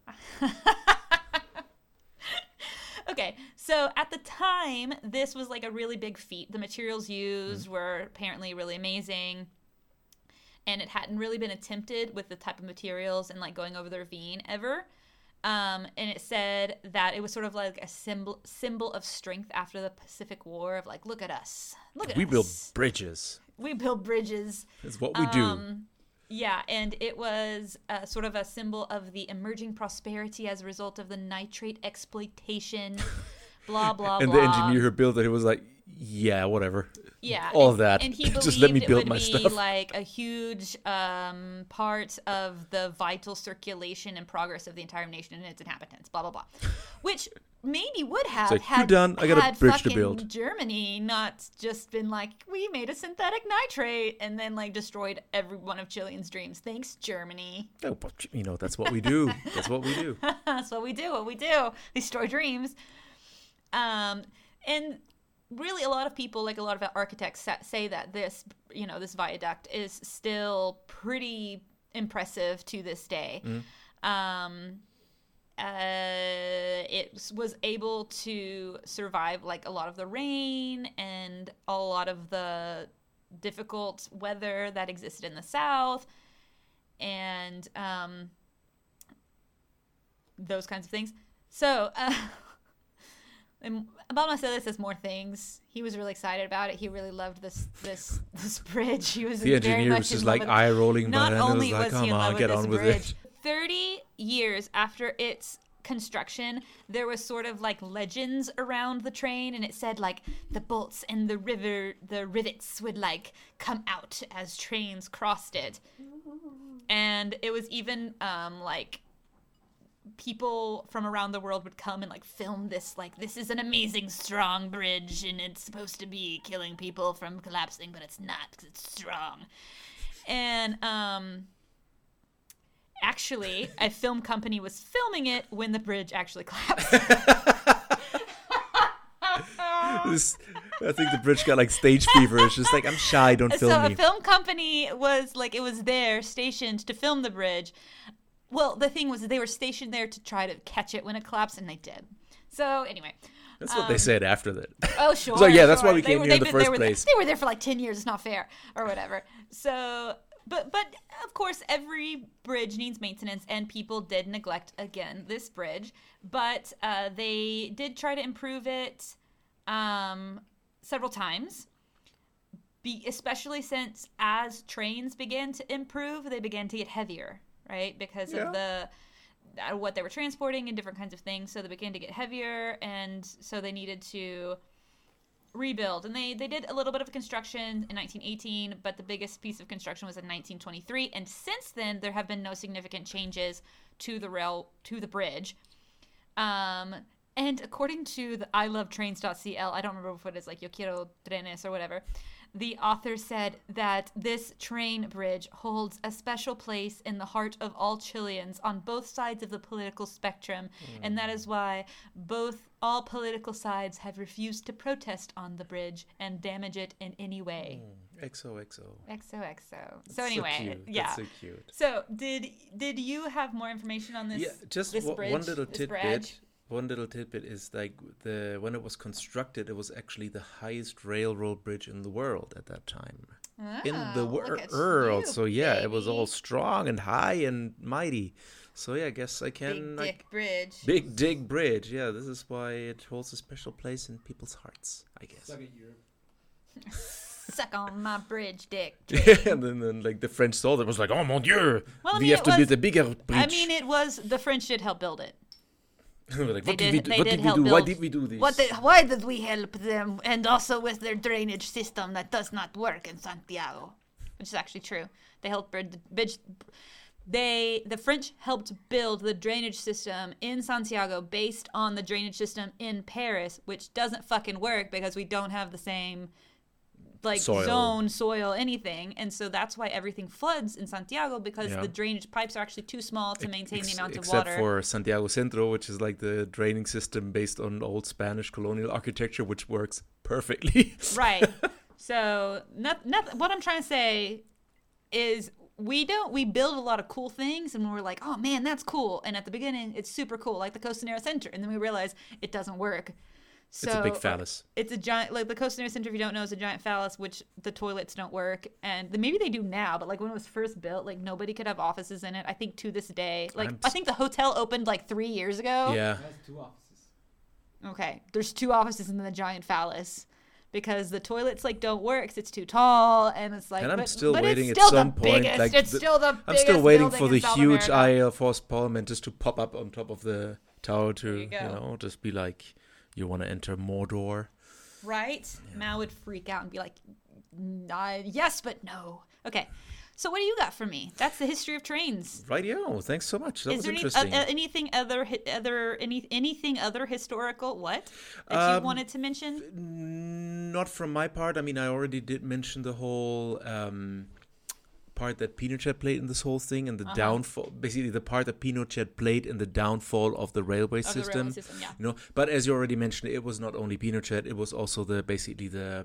Okay, so at the time, this was like a really big feat. The materials used mm. were apparently really amazing, and it hadn't really been attempted with the type of materials and like going over the ravine ever. Um, and it said that it was sort of like a symbol symbol of strength after the Pacific War of like, look at us, look at we us. We build bridges. We build bridges. That's what we do. Um, Yeah, and it was uh, sort of a symbol of the emerging prosperity as a result of the nitrate exploitation, blah, blah, and blah. the engineer who built it, it was like, yeah, whatever. Yeah. All and, of that. And he Just let me build it would my be stuff. like a huge um, part of the vital circulation and progress of the entire nation and its inhabitants, blah, blah, blah. Which maybe would have like, had, "You done? I got a had bridge to fucking build." Germany not just been like, we made a synthetic nitrate and then like destroyed every one of Chileans' dreams. Thanks, Germany. Oh, but, you know, that's what we do. That's what we do. That's what we do. What we do. Destroy dreams. Um, and really, a lot of people, like a lot of architects, say that this, you know, this viaduct is still pretty impressive to this day. Mm. Um, uh, it was able to survive like a lot of the rain and a lot of the difficult weather that existed in the South, and um, those kinds of things. So. Uh, And Balmaceda says more things. He was really excited about it. He really loved this this this bridge. He was the very engineer much was in just love like with eye rolling. Not Not only was, like, was he in come love on, with get this on with bridge, it. thirty years after its construction, there was sort of like legends around the train, and it said like the bolts and the river, the rivets would like come out as trains crossed it, and it was even um like. people from around the world would come and like film this, like, this is an amazing strong bridge and it's supposed to be killing people from collapsing, but it's not because it's strong. And um actually a film company was filming it when the bridge actually collapsed. This, I think the bridge got like stage fever. It's just like, I'm shy, don't film so me. a film company was like, it was there stationed to film the bridge. Well, the thing was that they were stationed there to try to catch it when it collapsed, and they did. So, anyway. That's what um, they said after that. Oh, sure. So, yeah, that's sure. why we They came were- here in they- the they first were place. There, they were there for like ten years. It's not fair, or whatever. So, but, but of course, every bridge needs maintenance, and people did neglect, again, this bridge. But uh, they did try to improve it um, several times. Be, especially since as trains began to improve, they began to get heavier, right? Because Yeah. of the uh, what they were transporting and different kinds of things. So they began to get heavier, and so they needed to rebuild. And they, they did a little bit of construction in nineteen eighteen, but the biggest piece of construction was in nineteen twenty-three. And since then, there have been no significant changes to the rail, to the bridge. Um, and according to the I love trains dot c l, I don't remember what it is, like Yo quiero trenes or whatever, the author said that this train bridge holds a special place in the heart of all Chileans on both sides of the political spectrum, mm. and that is why both all political sides have refused to protest on the bridge and damage it in any way. Mm. X O X O. X O X O. That's so anyway, so cute. yeah. That's so cute. So did did you have more information on this? Yeah, just this w- bridge, one little this tidbit. bridge? One little tidbit is like the when it was constructed, it was actually the highest railroad bridge in the world at that time. Oh, in the look wor- at world. you, So yeah, it was all baby. strong and high and mighty. So yeah, I guess I can Big like Dick Bridge. Big Dig Bridge. Yeah, this is why it holds a special place in people's hearts, I guess. Suck it, Europe. Suck on my bridge, dick. and then, then like the French soldier was like, "Oh mon Dieu, Well, I we mean, have it to was- build a bigger bridge." I mean, it was the French did help build it. We're like, they what did- did we do? they What did did we help do? Why build- did we do this? What? The, why did we help them? And also with their drainage system that does not work in Santiago, which is actually true. They helped build the bridge. They the French helped build the drainage system in Santiago based on the drainage system in Paris, which doesn't fucking work because we don't have the same like Soil. zone, soil, anything, and so that's why everything floods in Santiago because Yeah. the drainage pipes are actually too small to maintain Ex- the amount of except water. for Santiago Centro, which is like the draining system based on old Spanish colonial architecture, which works perfectly. Right. So, not, not, what I'm trying to say is we don't, we build a lot of cool things and we're like, oh man, that's cool. And at the beginning, it's super cool, like the Costanera Center. And then we realize it doesn't work. So, It's a big phallus. It's a giant, like the Costanera Center, if you don't know, is a giant phallus, which the toilets don't work. And the, maybe they do now, but like when it was first built, like nobody could have offices in it. I think to this day, like I'm I think the hotel opened like three years ago. Yeah. It has two offices. Okay, there's two offices in the giant phallus because the toilets like don't work 'cause it's too tall, and it's like. And I'm but, still but waiting it's at still some the point, biggest, like it's the- still the I'm biggest still waiting building for in the South huge America. eye of Horst Parliament just to pop up on top of the tower to, There you, you go. know, just be like, you want to enter Mordor? Right? Mao would freak out and be like, "N- yes, but no. Okay, so what do you got for me? That's the history of trains. Rightio. Thanks so much. That Is was there any, uh, interesting. uh, anything other hi- other any anything other historical what that Um, you wanted to mention? Mm, Not from my part. I mean, I already did mention the whole um, part that Pinochet played in this whole thing and the Uh-huh. downfall. Basically, the part that Pinochet played in the downfall of the railway Of the system. railway system, yeah. You know, but as you already mentioned, it was not only Pinochet. It was also the basically the.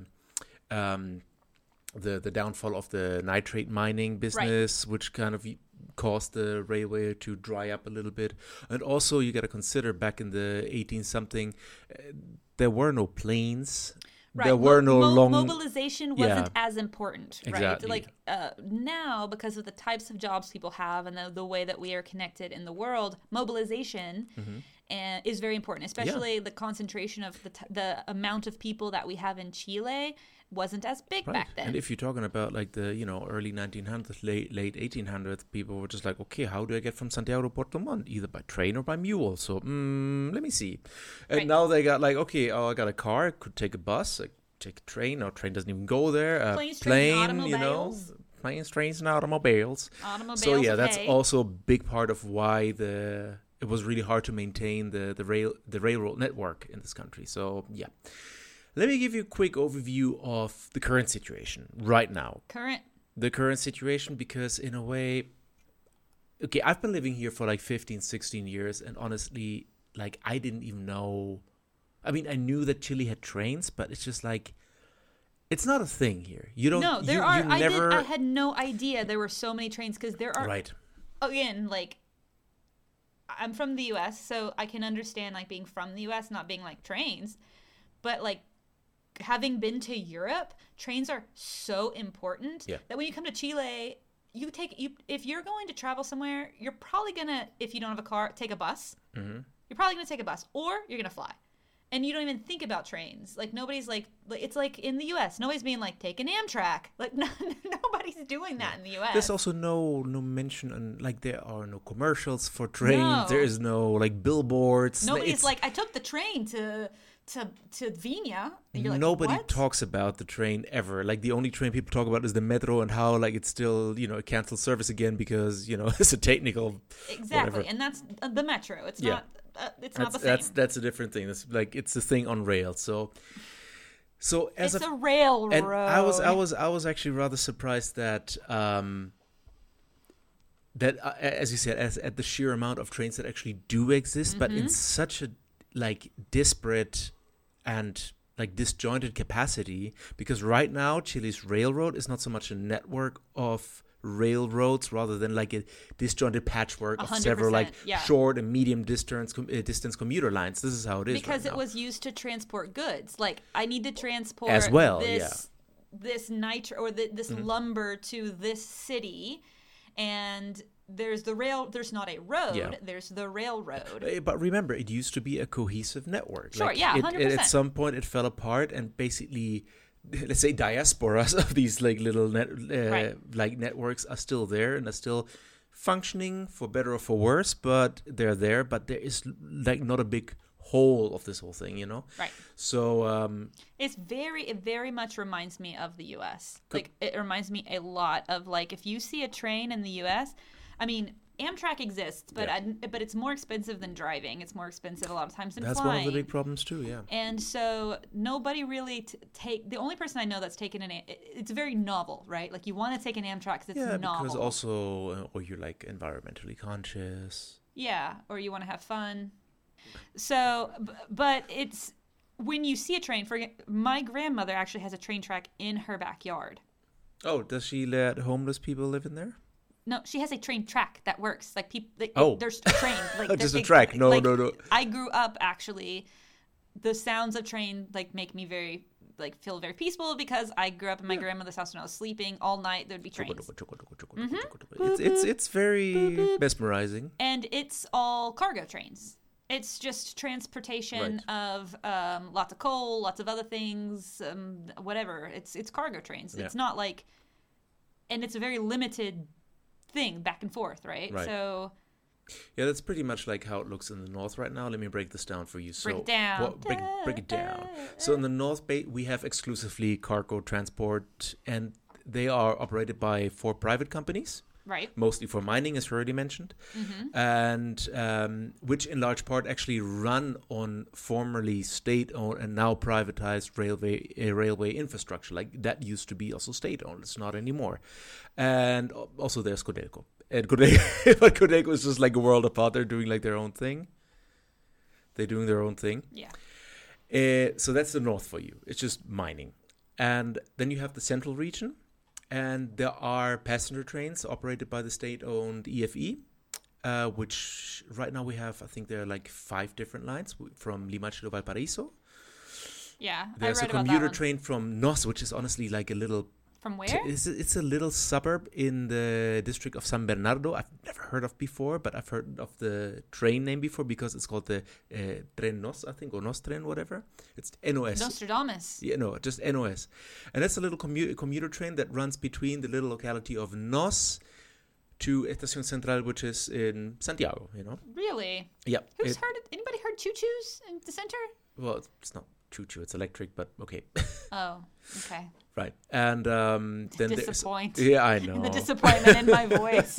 Um, the the downfall of the nitrate mining business, which kind of caused the railway to dry up a little bit. And also, you got to consider back in the eighteen something, uh, there were no planes. Right. There were Mo- no mo- long. mobilization wasn't Yeah. as important, right? Exactly. Like uh, now, because of the types of jobs people have and the, the way that we are connected in the world, mobilization Mm-hmm. uh, is very important. Especially the concentration of the t- the amount of people that we have in Chile wasn't as big Right. back then. And if you're talking about like the, you know, early nineteen hundreds, late late eighteen hundreds, people were just like, okay, how do I get from Santiago to Puerto Montt? Either by train or by mule. So, mm, let me see. And Right. now they got like, okay, oh, I got a car. I could take a bus. I could take a train. No, train doesn't even go there. Uh, Planes, trains, plane, you know, automobiles. planes, trains, and automobiles. Automobiles. So yeah, that's okay. also a big part of why the it was really hard to maintain the the rail the railroad network in this country. So yeah. Let me give you a quick overview of the current situation right now. current. The current situation, because in a way, okay, I've been living here for like fifteen, sixteen years, and honestly, like, I didn't even know. I mean, I knew that Chile had trains, but it's just like, it's not a thing here. You don't. No, there you, are. You I never, did. I had no idea there were so many trains because there are. right. Again, like I'm from the U S, so I can understand like being from the U S, not being like trains, but like having been to Europe, trains are so important Yeah. that when you come to Chile, you take you if you're going to travel somewhere, you're probably gonna, if you don't have a car, take a bus. Mm-hmm. You're probably gonna take a bus, or you're gonna fly. and you don't even think about trains. Like nobody's like, it's like in the U S, nobody's being like, take an Amtrak. Like no, nobody's doing that in the U S. There's also no no mention on, like, there are no commercials for trains. No. There is no like billboards. Nobody's It's- like, I took the train to to to Vienna. And you're like, Nobody what? talks about the train ever. Like the only train people talk about is the metro and how like it's still, you know, it canceled service again because, you know, it's a technical Exactly, whatever. and that's uh, the metro. It's Yeah. not. Uh, it's That's not the same. that's that's a different thing. It's like it's a thing on rails. So so as it's a, a railroad. and I was I was I was actually rather surprised that um that uh, as you said, as at the sheer amount of trains that actually do exist, but in such a like disparate and like disjointed capacity, because right now Chile's railroad is not so much a network of railroads rather than like a disjointed patchwork of one hundred several like percent, yeah. short and medium distance com- uh, distance commuter lines. This is how it is because right it now. was used to transport goods. Like I need to transport As well, this this nitro or the, this Mm-hmm. lumber to this city, and there's the rail. There's not a road. Yeah. There's the railroad. Uh, But remember, it used to be a cohesive network. Sure, Like, yeah, it- one hundred it- percent. At some point, it fell apart, and basically, let's say, diasporas of these like little net, uh, Right. like networks are still there and are still functioning for better or for worse. But they're there. But there is like not a big whole of this whole thing, you know. Right. So um, It's very, it very much reminds me of the U S. Like, it reminds me a lot of, like, if you see a train in the U S, I mean, Amtrak exists, but Yeah. I, but it's more expensive than driving. It's more expensive a lot of times than that's flying. one of the big problems too. Yeah. And so nobody really t- take, the only person I know that's taken an, Am- it- it's very novel, right? Like, you want to take an Amtrak because it's Yeah, novel. because also, uh, or you're like environmentally conscious. Yeah, or you want to have fun. So, b- but it's when you see a train. For my grandmother actually has a train track in her backyard. Oh, does she let homeless people live in there? No, she has a train track that works. Like people, like, Oh. there's trains. Like Oh, just there- a track. No, like, no, no. I grew up actually. The sounds of train like make me very like feel very peaceful because I grew up in my grandmother's house when I was sleeping all night. There'd be trains, It's it's it's very mesmerizing. and it's all cargo trains. It's just transportation of um, lots of coal, lots of other things, um, whatever. It's it's cargo trains. Yeah. It's not like, and it's a very limited thing back and forth, right? Right. So Yeah, that's pretty much like how it looks in the north right now. Let me break this down for you. So Break it down. what- break, break it down. So in the North Bay, we have exclusively cargo transport, and they are operated by four private companies, right. mostly for mining, as already mentioned, and um, which in large part actually run on formerly state-owned and now privatized railway uh, railway infrastructure. Like that used to be also state-owned. It's not anymore. And al- also there's Codelco. And Codelco, but Codelco is just like a world apart. They're doing like their own thing. They're doing their own thing. Yeah. Uh, so that's the north for you. It's just mining. And then you have the central region. And there are passenger trains operated by the state-owned E F E, uh, which right now we have, I think there are like five different lines w- from Limache to Valparaiso. Yeah. There's I a read about commuter that one. train from Nos, which is honestly like a little... From where? T- it's, a, it's a little suburb in the district of San Bernardo. I've never heard of before, but I've heard of the train name before because it's called the uh, Tren Nos, I think, or Nos Tren, whatever. It's N O S. Nostradamus. Yeah, no, just N O S. And that's a little commu- commuter train that runs between the little locality of Nos to Estación Central, which is in Santiago, you know? Really? Yeah. Who's it- heard it? Anybody heard choo-choos in the center? Well, it's not choo-choo, it's electric, but okay. Oh, okay. Right. And um, then there's... Disappoint. Yeah, I know. The disappointment in my voice.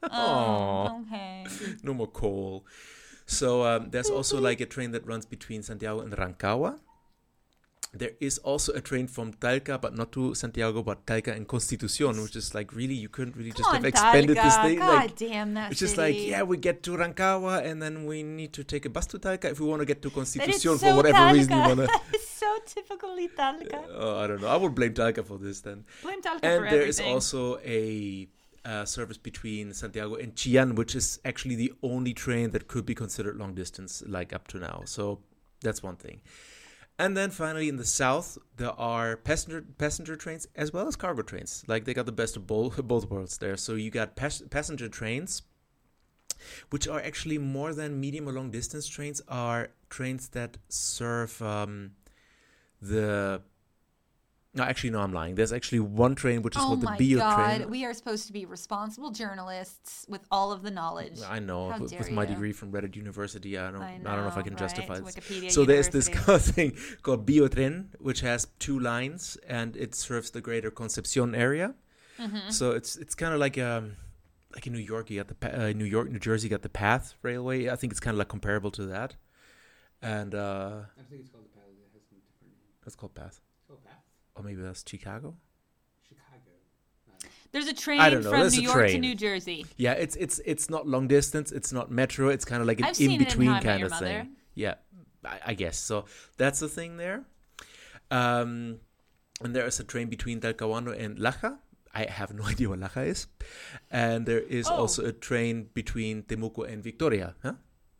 Aw. Oh, okay. No more coal. So um, there's also like a train that runs between Santiago and Rancagua. There is also a train from Talca, but not to Santiago, but Talca and Constitución, which is like really, you couldn't really just Come have on, expanded this Talca. thing. God Like, damn that it's just like, city. yeah, we get to Rancagua and then we need to take a bus to Talca if we want to get to But it's Constitución so for whatever reason you Talca. want to. It's so typically Talca. Oh, I don't know. I would blame Talca for this then. Blame Talca And for there is everything. also a uh, service between Santiago and Chillán, which is actually the only train that could be considered long distance, like up to now. So that's one thing. And then finally, in the south, there are passenger passenger trains as well as cargo trains. Like they got the best of both both worlds there. So you got pas- passenger trains which are actually more than medium or long distance trains, are trains that serve um, the... No, actually, no, I'm lying. There's actually one train which is Oh called the my Bio God, train. we are supposed to be responsible journalists with all of the knowledge. I know, How with, dare with my you. degree from Reddit University, I don't, I I, don't know if I know, can right? justify this. Wikipedia So there's this University. kind of thing called Biotren, which has two lines, and it serves the greater Concepcion area. Mm-hmm. So it's it's kind of like um like in New York, you got the pa- uh, New York, New Jersey, you got the Path Railway. I think it's kind of like comparable to that, and uh, I think it's called the Path. It has some different name. that's called Path, It's called Path? or maybe that's Chicago. Chicago. No. There's a train I don't know, from there's New a York to train. New Jersey. Yeah, it's it's it's not long distance. It's not metro. It's kind of like an I've seen in it in between How I Met kind Your of Mother. thing. Yeah, I, I guess so. That's the thing there. Um, and there is a train between Talcahuano and Laja. I have no idea what Laja is. And there is Oh. also a train between Temuco and Victoria. Huh?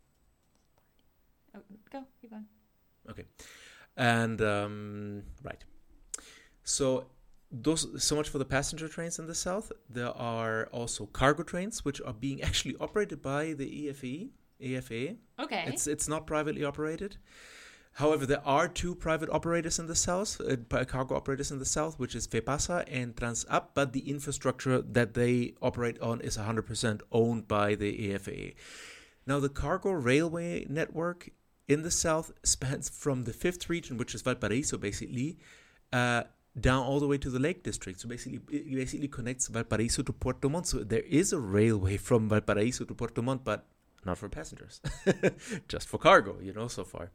Oh, go, keep going. And um, right. So those so much for the passenger trains in the south. There are also cargo trains which are being actually operated by the E F A. E F A. Okay. It's it's not privately operated. However, there are two private operators in the south, uh, pa- cargo operators in the south, which is FEPASA and Transap, but the infrastructure that they operate on is one hundred percent owned by the E F A. Now, the cargo railway network in the south spans from the fifth region, which is Valparaiso, basically, uh, down all the way to the Lake District. So basically, it basically connects Valparaiso to Puerto Montt. So there is a railway from Valparaiso to Puerto Montt, but not for passengers, just for cargo, you know, so far.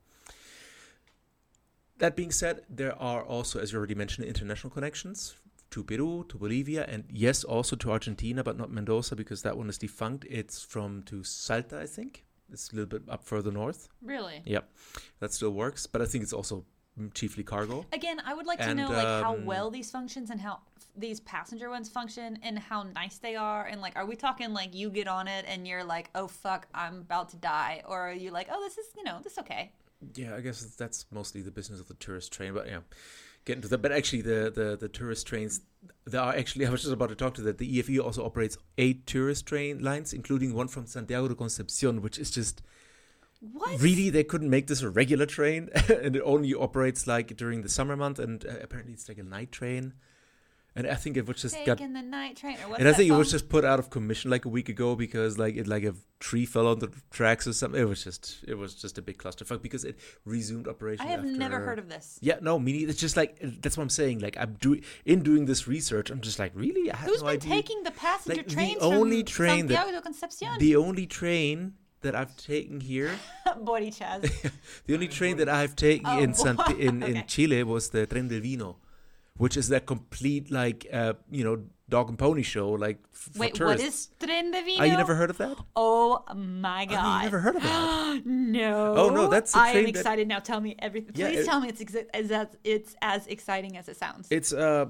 That being said, there are also, as you already mentioned, international connections to Peru, to Bolivia, and yes, also to Argentina, but not Mendoza because that one is defunct. It's from to Salta, I think. It's a little bit up further north. Really? Yep, that still works, but I think it's also chiefly cargo. Again, I would like to And, know like how um, well these functions and how f- these passenger ones function and how nice they are and like are we talking like you get on it and you're like, oh fuck, I'm about to die, or are you like, oh this is you know this is okay? Yeah, I guess that's mostly the business of the tourist train, but yeah, get into that. But actually, the, the, the tourist trains, there are actually, I was just about to talk to that, the E F E also operates eight tourist train lines, including one from Santiago de Concepcion, which is just, What? really, they couldn't make this a regular train, and it only operates like during the summer month, and uh, apparently it's like a night train. And I think it was just got, Taking the night train or what's and I that think it was song? just put out of commission like a week ago because like it like a tree fell on the tracks or something. It was just it was just a big clusterfuck because it resumed operation. I have after, never heard of this. Yeah, no, me neither. It's just like that's what I'm saying. Like I'm doing in doing this research, I'm just like, really? I have Who's no been idea. taking the passenger Like, the trains only from train that- Santiago de Concepcion? The only train that I've taken here, Body Chaz. the only train that I've taken Oh, in Santi- in, okay. in Chile was the Tren del Vino, which is that complete like uh, you know dog and pony show like f- for Wait, tourists. what is Tren de Vino? Oh, you never heard of that? Oh my god! Oh, you never heard of that? No. Oh, no, that's a I am train that- excited now. Tell me everything. Yeah, Please it- tell me it's exa- as that it's as exciting as it sounds. It's uh,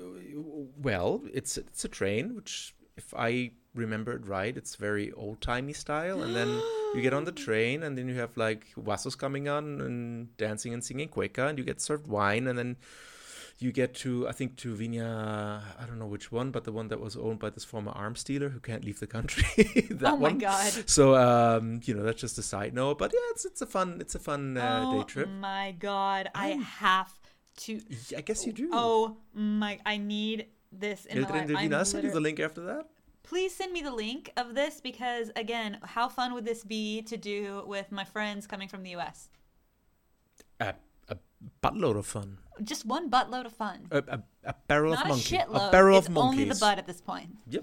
well, it's it's a train which, if I remember it right, it's very old timey style, and then you get on the train, and then you have like vasos coming on and dancing and singing cueca, and you get served wine, and then you get to I think to Viña, I don't know which one, but the one that was owned by this former arms dealer who can't leave the country. that oh my one. god! So um, you know, that's just a side note, but yeah, it's it's a fun it's a fun uh, oh day trip. my god! I I'm- have to. I guess you do. Oh my! I need this in El my Tren life. del I'm Vino. I'll send you the liter- link after that. Please send me the link of this because again, how fun would this be to do with my friends coming from the U S? A, a buttload of fun. Just one buttload of fun. A, a, a barrel Not of a monkeys. shitload. A barrel it's of only monkeys. the butt at this point. Yep.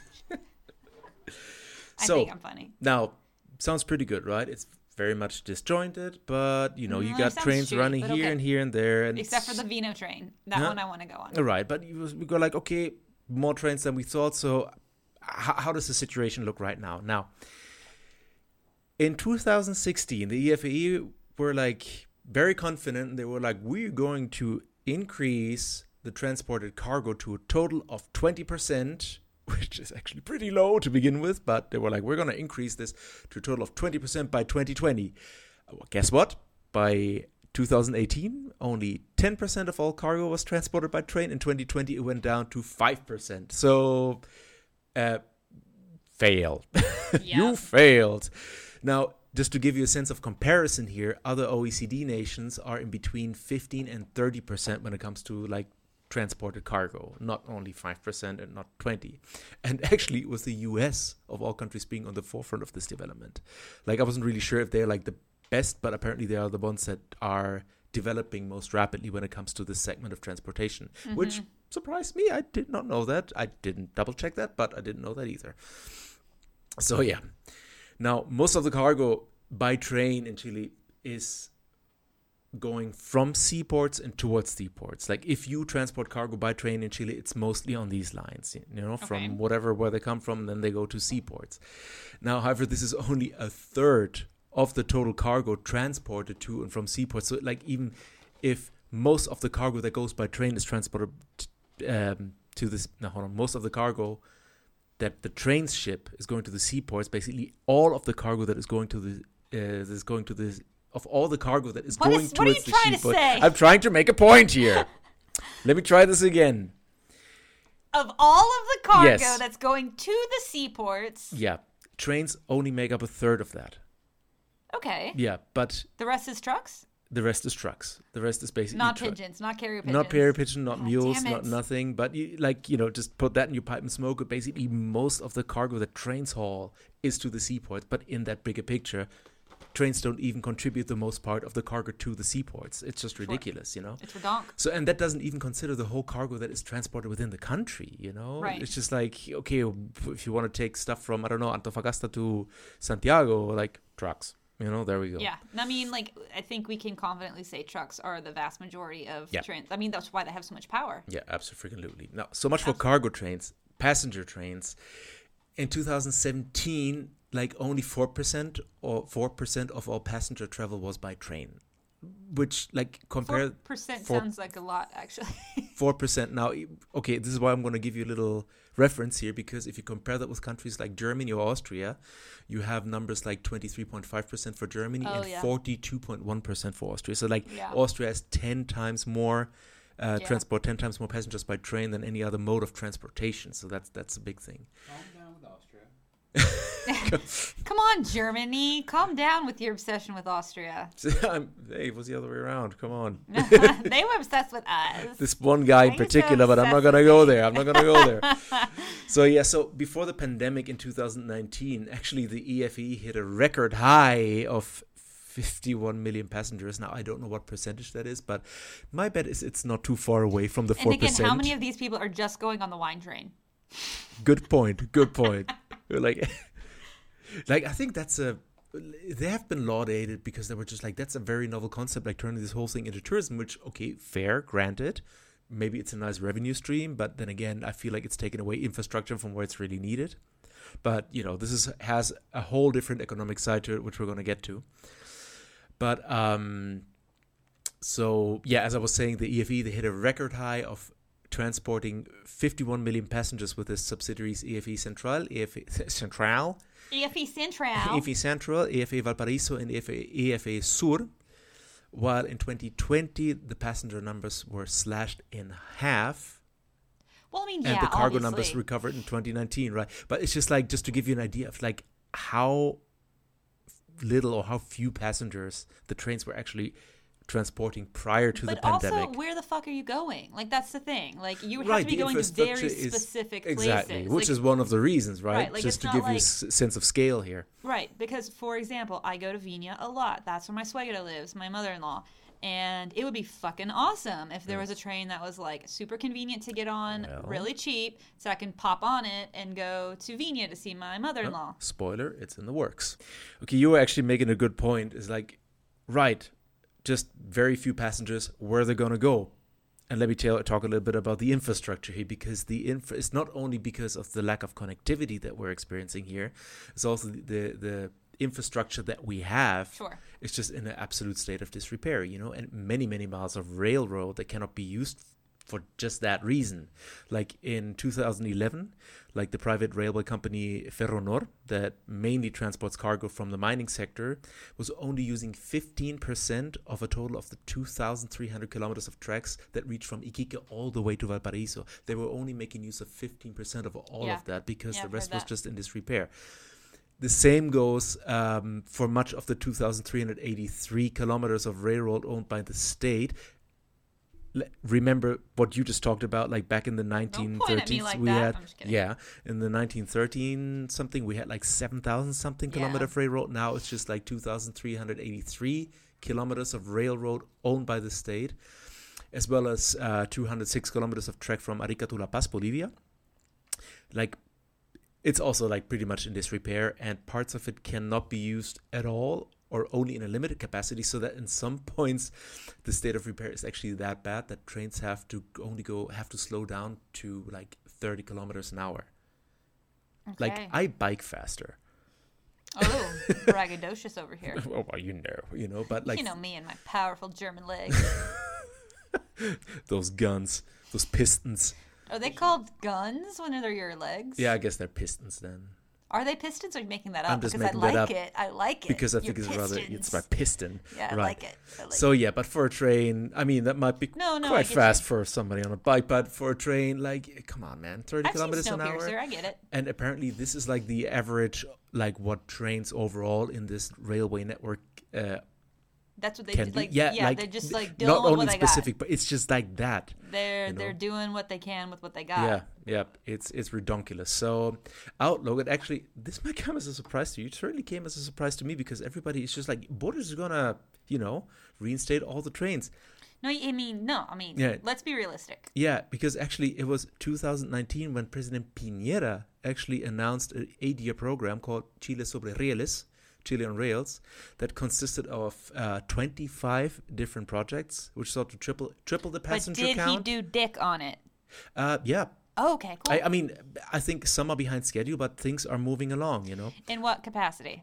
I So- think I'm funny. Now, sounds pretty good, right? It's very much disjointed, but you know, you Mm, got sounds trains shitty, running but here okay. and here and there, and Except for the Vino train. That Huh? one I want to go on. right. But you, we go like, okay, more trains than we thought. So, how, how does the situation look right now? Now, in two thousand sixteen, the E F A E were like very confident. They were like, we're going to increase the transported cargo to a total of twenty percent, which is actually pretty low to begin with. But they were like, we're going to increase this to a total of twenty percent by twenty twenty. Well, guess what? By two thousand eighteen, only ten percent of all cargo was transported by train. In twenty twenty, it went down to five percent. So, uh, failed. Yeah. You failed. Now, just to give you a sense of comparison here, other O E C D nations are in between fifteen and thirty percent when it comes to like transported cargo, not only five percent and not twenty. And actually it was the U S of all countries being on the forefront of this development. Like I wasn't really sure if they're like the best, but apparently they are the ones that are developing most rapidly when it comes to this segment of transportation, mm-hmm. which surprised me. I did not know that. I didn't double check that, but I didn't know that either. So yeah. Now, most of the cargo by train in Chile is going from seaports and towards seaports. Like if you transport cargo by train in Chile, it's mostly on these lines, you know, from Okay. whatever where they come from, then they go to seaports. Now, however, this is only a third of the total cargo transported to and from seaports. So like even if most of the cargo that goes by train is transported um, to this, no, hold on, most of the cargo that the trains ship is going to the seaports, basically all of the cargo that is going to the uh, is going to the of all the cargo that is What going is- what are towards you the trying to seaport. say? I'm trying to make a point here. Let me try this again. Of all of the cargo Yes. that's going to the seaports, Yeah, trains only make up a third of that. okay. Yeah, but The rest is trucks? the rest is trucks. The rest is basically Not truck- pigeons, not carrier pigeons. Not carrier pigeon, not God mules, damn not it. nothing. But you, like, you know, just put that in your pipe and smoke it. Basically, most of the cargo that trains haul is to the seaports. But in that bigger picture, trains don't even contribute the most part of the cargo to the seaports. It's just ridiculous, you know? It's redonk. So, and that doesn't even consider the whole cargo that is transported within the country, you know? Right. It's just like, okay, if you want to take stuff from, I don't know, Antofagasta to Santiago, like trucks, you know, there we go. Yeah. I mean, like, I think we can confidently say trucks are the vast majority of Yeah. trains. I mean, that's why they have so much power. Yeah, absolutely. Now, so much for cargo trains, passenger trains. In two thousand seventeen, like only four percent or four percent of all passenger travel was by train, which like compare Four percent four- sounds like a lot, actually. four percent. Now, okay, this is why I'm going to give you a little reference here, because if you compare that with countries like Germany or Austria, you have numbers like twenty-three point five percent for Germany Oh, and yeah. forty-two point one percent for Austria. So like Yeah. Austria has ten times more uh, Yeah. transport, ten times more passengers by train than any other mode of transportation. So that's that's a big thing. Calm down with Austria. Come on, Germany. Calm down with your obsession with Austria. I'm- hey, it was the other way around. Come on. They were obsessed with us. This one guy in Why are you so particular, but I'm not obsessed gonna with go me? there. I'm not gonna go there. So yeah, so before the pandemic in two thousand nineteen, actually the E F E hit a record high of fifty-one million passengers. Now I don't know what percentage that is, but my bet is it's not too far away from the And four again, percent. how many of these people are just going on the wine train? Good point. Good point. like, like I think that's a. They have been lauded because they were just like, that's a very novel concept, like turning this whole thing into tourism. Which, okay, fair, granted. Maybe it's a nice revenue stream, but then again, I feel like it's taken away infrastructure from where it's really needed. But you know, this is has a whole different economic side to it, which we're going to get to. But um, so yeah, as I was saying, the E F E, they hit a record high of transporting fifty-one million passengers with its subsidiaries E F E Central, E F E Central, E F E Central. E F E Central, E F E Valparaíso, and E F E, E F E Sur. While in twenty twenty, the passenger numbers were slashed in half, Well, I mean, yeah, and the cargo obviously. numbers recovered in twenty nineteen, right? But it's just like, just to give you an idea of like how little or how few passengers the trains were actually transporting prior to But the pandemic. also, where the fuck are you going? Like, that's the thing. Like, you would Right, have to be the going to very infrastructure is- specific Exactly, places. which Like, is one of the reasons, right? Right, like, Just it's to not give you a like- s- sense of scale here. Right, because, for example, I go to Vina a lot. That's where my suegra lives, my mother-in-law. And it would be fucking awesome if there was a train that was, like, super convenient to get on, Well. really cheap, so I can pop on it and go to Vina to see my mother-in-law. Spoiler, it's in the works. Okay, you were actually making a good point. Is like, right, just very few passengers, where they're going to go. And let me tell, talk a little bit about the infrastructure here, because the infra it's not only because of the lack of connectivity that we're experiencing here, it's also the, the, the infrastructure that we have. Sure. It's just in an absolute state of disrepair, you know, and many, many miles of railroad that cannot be used for just that reason. Like in two thousand eleven, like the private railway company Ferronor, that mainly transports cargo from the mining sector, was only using fifteen percent of a total of the two thousand three hundred kilometers of tracks that reach from Iquique all the way to Valparaiso. They were only making use of fifteen percent of all Yeah. of that because Yeah, the I've rest heard was that. just in disrepair. The same goes um, for much of the two thousand three hundred eighty-three kilometers of railroad owned by the state. Le- Remember what you just talked about, like back in the nineteen thirties, point at me like we that. had I'm just kidding. yeah, in the nineteen thirteen something, we had like seven thousand something Yeah. kilometer of railroad. Now it's just like two thousand three hundred eighty-three kilometers of railroad owned by the state, as well as uh, two hundred six kilometers of track from Arica to La Paz, Bolivia. Like, it's also like pretty much in disrepair, and parts of it cannot be used at all or only in a limited capacity, so that in some points the state of repair is actually that bad that trains have to only go have to slow down to like thirty kilometers an hour. Like, Okay. I bike faster. Oh, braggadocious over here. Oh, well, you know, you know, but like You know me and my powerful German legs. those guns, those pistons. Are they called guns when they're your legs? Yeah, I guess they're pistons then. Are they pistons or are you making that up? I'm just because making I that like up it. I like it. Because I Your think it's rather it's pistons. by piston. Yeah, I right. like it. I like So yeah, but for a train, I mean that might be No, no, I quite get fast you. for somebody on a bike, but for a train, like, come on, man, thirty I've seen kilometers an hour. Snowpiercer. I get it. And apparently, this is like the average, like what trains overall in this railway network uh, That's what they can do. do. Like, yeah, yeah, like they're just th- like doing not what only they specific, but it's just like that. got. They're you know. they're doing what they can with what they got. Yeah, yeah, it's it's redonkulous. So Outlook, it actually this might come as a surprise to you. It certainly came as a surprise to me because everybody is just like, Borders is gonna, you know, reinstate all the trains. No, I mean no. I mean, Yeah. let's be realistic. Yeah, because actually it was two thousand nineteen when President Piñera actually announced an eight-year program called Chile sobre Rieles, Chile on Rails, that consisted of uh, twenty-five different projects, which sought to triple triple the But passenger did count. he do dick on it? uh, yeah, Oh, okay, cool. I, I mean, I think some are behind schedule, but things are moving along. You know, In what capacity?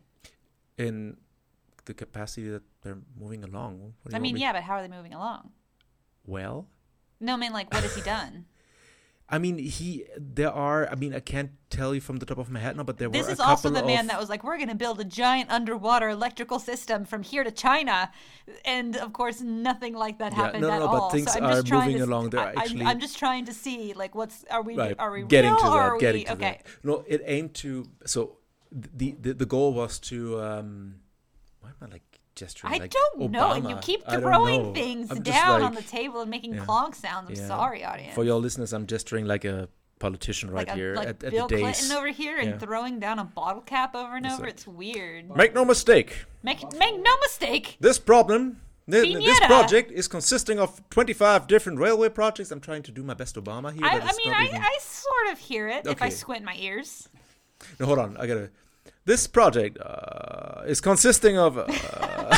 in the capacity that they're moving along. What do I you mean, want me- yeah, but how are they moving along? Well, No, I mean, like, what has he done? I mean, he. There are. I mean, I can't tell you from the top of my head now, but there This were is a couple also the of. man that was like, we're going to build a giant underwater electrical system from here to China. And of course, nothing like that Yeah, happened no, no, at no, but all. things so I'm are just trying moving to, along. They're I, I'm- actually- I'm just trying to see, like, what's, are we, Right, are we getting real to or that, are getting we, to okay. that. No, it aimed to. So the the, the goal was to. Um, why am I like gesturing? I like don't know. And you Obama? keep I don't throwing know. things I'm just down like- on the table and making Yeah. clonk sounds. I'm Yeah. sorry, audience. For your listeners, I'm gesturing like a politician right like a, here like at, at Bill the days. Clinton over here and Yeah. throwing down a bottle cap over and That's over. right. It's weird. Make no mistake. Make make no mistake. This problem, th- this Piñera. project is consisting of twenty-five different railway projects. I'm trying to do my best Obama here. I, but I it's mean, not I, even... I sort of hear it if I Okay. squint my ears. No, hold on. I gotta. This project uh, is consisting of. Uh...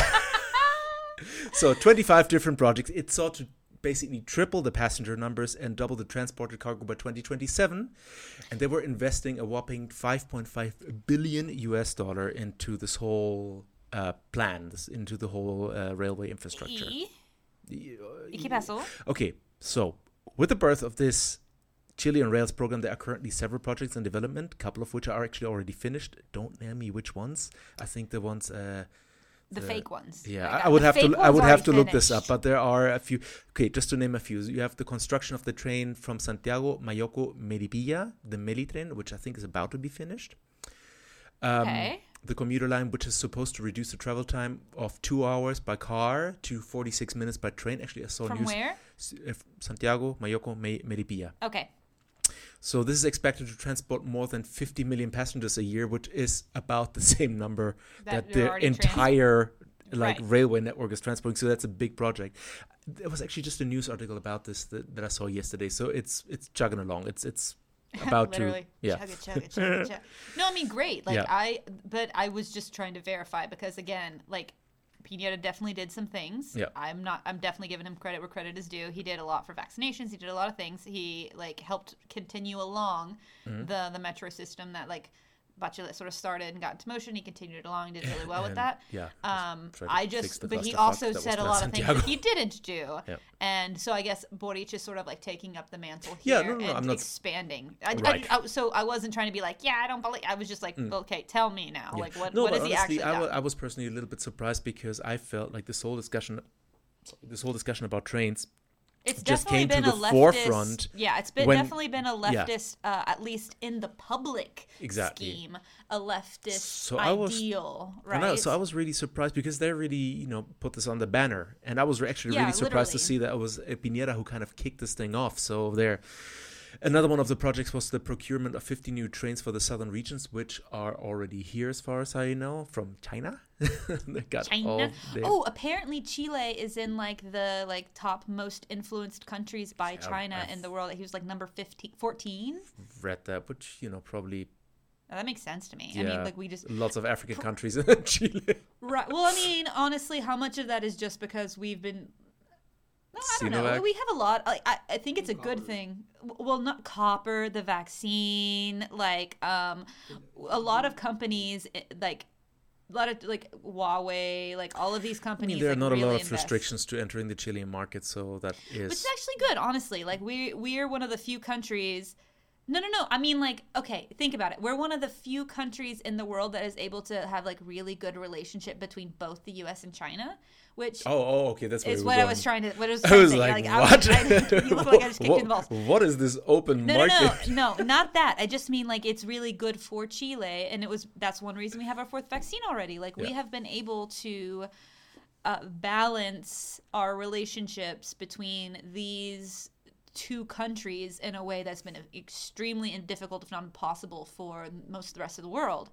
so twenty-five different projects. It sought to basically triple the passenger numbers and double the transported cargo by twenty twenty-seven, and they were investing a whopping five point five billion U S dollar into this whole uh, plan, this, into the whole uh, railway infrastructure. E? Y- ¿Y qué pasó? Okay, so with the birth of this Chile on Rails program, there are currently several projects in development, a couple of which are actually already finished. Don't name me which ones. I think the ones. Uh, The, the- fake ones. yeah, Right I, now. I would The have fake to. I ones would have to already look this up, finished. but there are a few. Okay, just to name a few, you have the construction of the train from Santiago, Mayoco, Melipilla, the Melitren, which I think is about to be finished. Um, Okay. The commuter line, which is supposed to reduce the travel time of two hours by car to forty-six minutes by train. Actually, I saw From news. where? S- uh, Santiago, Mayoco, Me- Melipilla. Okay. So this is expected to transport more than fifty million passengers a year, which is about the same number That that, they're the already trans- entire like Right. railway network is transporting. So that's a big project. There was actually just a news article about this that, that I saw yesterday. So it's it's chugging along. It's it's about to Literally. yeah. Chug it, chug it, chug it, chug. No, I mean, great. Like, Yeah. I, but I was just trying to verify because, again, like, Piñera definitely did some things. Yeah. I'm not, I'm definitely giving him credit where credit is due. He did a lot for vaccinations. He did a lot of things. He, like, helped continue along Mm-hmm. the, the metro system that, like, Bachelet sort of started and got into motion. He continued along, did really well with And, that. yeah, Um, tried to I fix just, the but he clusterfuck also that was said a Plan lot of things Santiago. that he didn't do. Yep. And so I guess Boric is sort of like taking up the mantle Yeah, here no, no, no, and I'm not- expanding. I, Right. I, I, so I wasn't trying to be like, yeah, I don't believe. I was just like, okay, tell me now. Yeah. Like, what, no, what but has he honestly, actually I, done? wa- I was personally a little bit surprised because I felt like this whole discussion, sorry, this whole discussion about trains It's just definitely came to been the a leftist, forefront Yeah, it's been when- definitely been a yeah. leftist, uh, at least in the public Exactly. scheme, a leftist So I was- ideal, I right? know, so I was really surprised because they really, you know, put this on the banner, and I was actually Yeah, really surprised to literally. see that it was uh, Piñera who kind of kicked this thing off. So there, another one of the projects was the procurement of fifty new trains for the southern regions, which are already here, as far as I know, from China. They got China. all the- Oh, apparently Chile is in like the like top most influenced countries by Yeah, China I've- in the world. He was like number fifteen, fourteen. read that, which you know probably Oh, that makes sense to me. I yeah, mean, like we just lots of African countries in Chile. right. Well, I mean, honestly, how much of that is just because we've been. No, I don't know. Sinovac? We have a lot. Like, I, I think it's a good thing. W- Well, not copper, the vaccine, like um, a lot of companies, eh, like a lot of like Huawei, like all of these I companies. mean, there are like, not really a lot of invest. restrictions to entering the Chilean market, so that is. Which is actually good, honestly. Like we we are one of the few countries. No, no, no. I mean, like, okay, think about it. We're one of the few countries in the world that is able to have like really good relationship between both the U S and China, which Oh, oh, okay, that's where is we were what I going. was trying to. What I was, I trying was to say. like, I what? was, I, you look like I just kicked you in the balls. What- What is this open No, no, market? no, no, not that. I just mean like it's really good for Chile, and it was that's one reason we have our fourth vaccine already. Like we Yeah. have been able to uh, balance our relationships between these two countries in a way that's been extremely and difficult, if not impossible, for most of the rest of the world.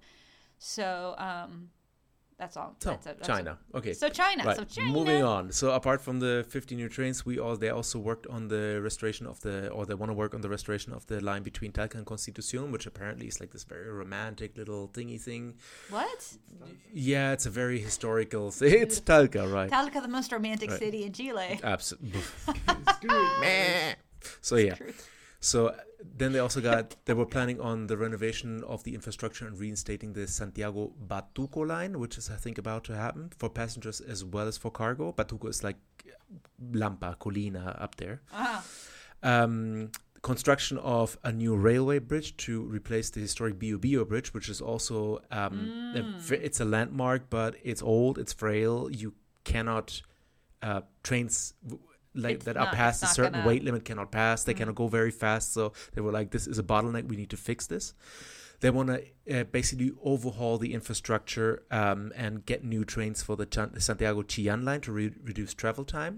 So um, that's all. So, that's a, that's China. Okay. A, so China. Right. So China. Moving on. So apart from the fifty new trains, we all they also worked on the restoration of the, or they want to work on the restoration of the line between Talca and Constitución, which apparently is like this very romantic little thingy thing. What? Yeah, it's a very historical. It's Talca, right? Talca, the most romantic Right. city in Chile. Absolutely. Screw So yeah. So then they also got they were planning on the renovation of the infrastructure and reinstating the Santiago Batuco line, which is I think about to happen for passengers as well as for cargo. Batuco is like Lampa, Colina up there. Ah. Um, construction of a new railway bridge to replace the historic Bio Bio bridge, which is also um, a ve- it's a landmark, but it's old, it's frail. You cannot uh, trains. W- like It's that not- are past a it's not certain gonna- weight limit cannot pass. They cannot go very fast. So they were like, this is a bottleneck. We need to fix this. They want to uh, basically overhaul the infrastructure um, and get new trains for the, Chan- the Santiago Chillán line to re- reduce travel time.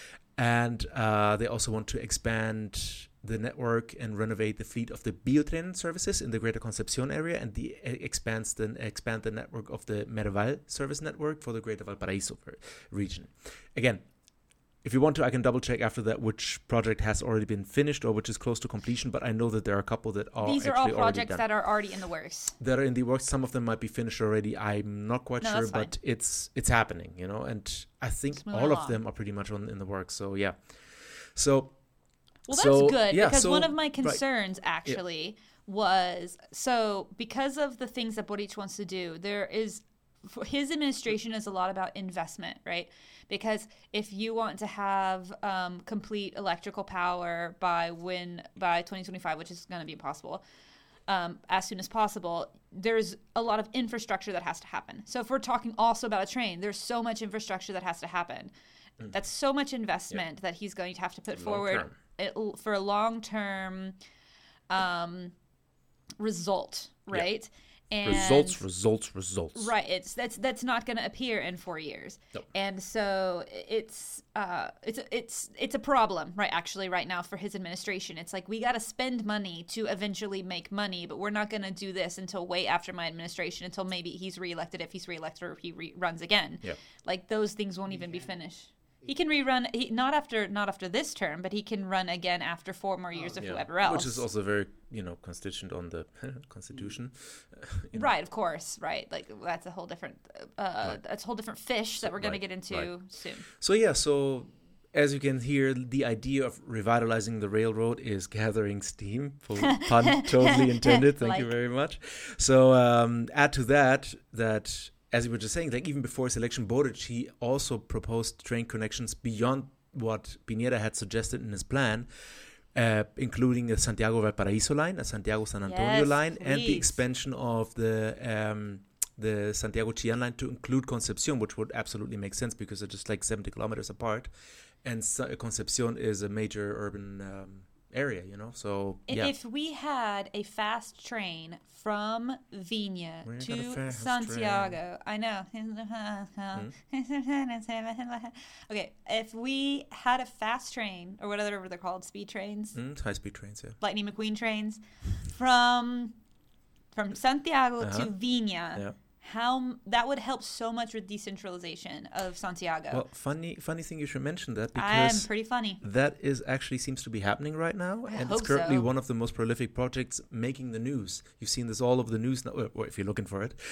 And uh, they also want to expand the network and renovate the fleet of the Biotren services in the Greater Concepcion area, and the uh, expands the expand the network of the Merval service network for the Greater Valparaiso region. Again, if you want to, I can double check after that which project has already been finished or which is close to completion. But I know that there are a couple that are These are actually all already projects done. that are already in the works. that are in the works. Some of them might be finished already. I'm not quite No, sure, that's fine. but it's it's happening, you know. And I think It's moving all of along. them are pretty much on in the works. So yeah. So Well, that's so, good yeah, because so- one of my right. concerns actually was so because of the things that Boric wants to do, there is for his administration is a lot about investment, right? Because if you want to have um, complete electrical power by when by twenty twenty-five, which is going to be impossible, um, as soon as possible, there's a lot of infrastructure that has to happen. So if we're talking also about a train, there's so much infrastructure that has to happen. That's so much investment that he's going to have to put Long forward term. it, for a long-term um, result, right? And results, results, results. right, it's that's that's not going to appear in four years, Nope. and so it's uh, it's it's it's a problem, right? Actually, right now for his administration, it's like we got to spend money to eventually make money, but we're not going to do this until way after my administration, until maybe he's reelected, if he's reelected, or if he re- runs again. Yep. Like those things won't even be finished. He can rerun, he, not after not after this term, but he can run again after four more years of Yeah. whoever else. Which is also very, you know, constituent on the constitution. You know. Right, of course, right. Like that's a whole different, uh, Right. that's a whole different fish that we're going right, to get into right. soon. So yeah, so as you can hear, the idea of revitalizing the railroad is gathering steam. Full pun totally intended. Thank Like. you very much. So um, add to that that, as you were just saying, like even before his election, Boric, he also proposed train connections beyond what Piñera had suggested in his plan, uh, including a Santiago-Valparaíso line, a Santiago-San Antonio Yes, line, and the please. expansion of the um, the Santiago-Chillán line to include Concepción, which would absolutely make sense because they're just like seventy kilometers apart. And Sa- Concepción is a major urban um, area, you know? So, I- yeah. If we had a fast train from Viña We got a to fast Santiago, I know. Okay, if we had a fast train, or whatever they're called, speed trains, Mm, high-speed trains, yeah. Lightning McQueen trains, from from Santiago Uh-huh. to Viña, Yeah. how m- that would help so much with decentralization of Santiago. Well, funny funny thing you should mention that I'm because pretty funny. that is actually seems to be happening right now, I and hope it's currently so. one of the most prolific projects making the news. You've seen this all over the news now, or or if you're looking for it.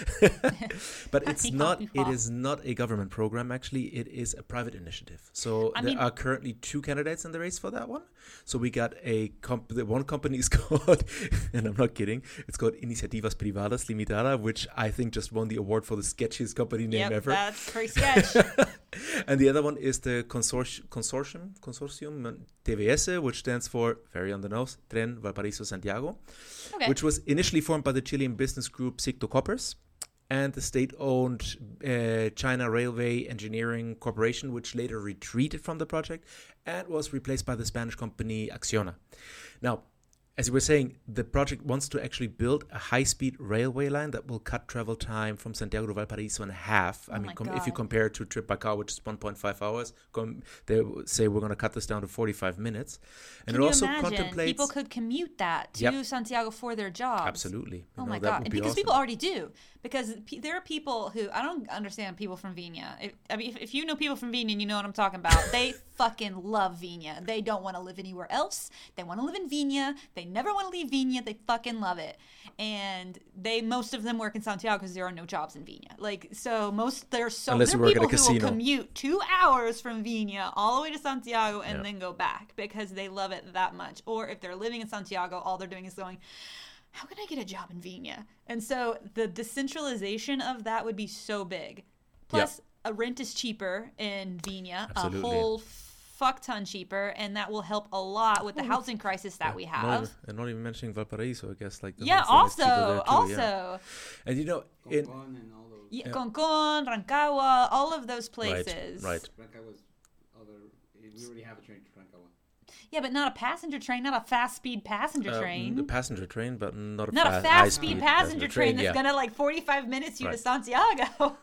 But it's Yeah, not. yeah. It is not a government program. Actually, it is a private initiative. So I there mean- are currently two candidates in the race for that one. So we got a comp- the one company is called, and I'm not kidding, it's called Iniciativas Privadas Limitada, which I think just won the award for the sketchiest company name Yep, ever. that's pretty sketch. And the other one is the consortium, consortium, consortium T V S, which stands for, very on the nose, Tren Valparaíso Santiago, Okay. which was initially formed by the Chilean business group Sicto Coppers and the state-owned uh, China Railway Engineering Corporation, which later retreated from the project and was replaced by the Spanish company Acciona. Now, as you were saying, the project wants to actually build a high-speed railway line that will cut travel time from Santiago to Valparaiso in half. I Oh mean, my com- if you God. compare it to a trip by car, which is one point five hours, com- they w- say we're going to cut this down to forty-five minutes. And Can it you also imagine? contemplates... People could commute that to Yep. Santiago for their jobs. Absolutely. You Oh know, my that god! would And be because awesome. people already do. Because pe- there are people who I don't understand people from Viña. If, I mean, if, if you know people from Viña, and you know what I'm talking about. They fucking love Viña. They don't want to live anywhere else. They want to live in Viña. They never want to leave Viña. They fucking love it. And they most of them work in Santiago because there are no jobs in Viña. Like so, most there's so Unless there you are work at a people who will casino. commute two hours from Viña all the way to Santiago and Yeah. then go back because they love it that much. Or if they're living in Santiago, all they're doing is going, how can I get a job in Viña? And so the decentralization of that would be so big. Plus, a rent is cheaper in Viña, Absolutely. a whole fuck ton cheaper, and that will help a lot with the housing crisis that we Not have. even, and not even mentioning Valparaiso, I guess. Like the Yeah, whole thing is cheaper also, there too, also, yeah. And you know, in, Concon and all those. yeah, Yeah. Concon, Rancagua, all of those right, places. right. Rancagua was other. We already have a train to Rancagua. Yeah, but not a passenger train, not a fast speed passenger Um, train. the passenger train, but not a Not fa- a fast speed high-speed passenger train that's yeah. gonna like forty-five minutes you to Right. Santiago.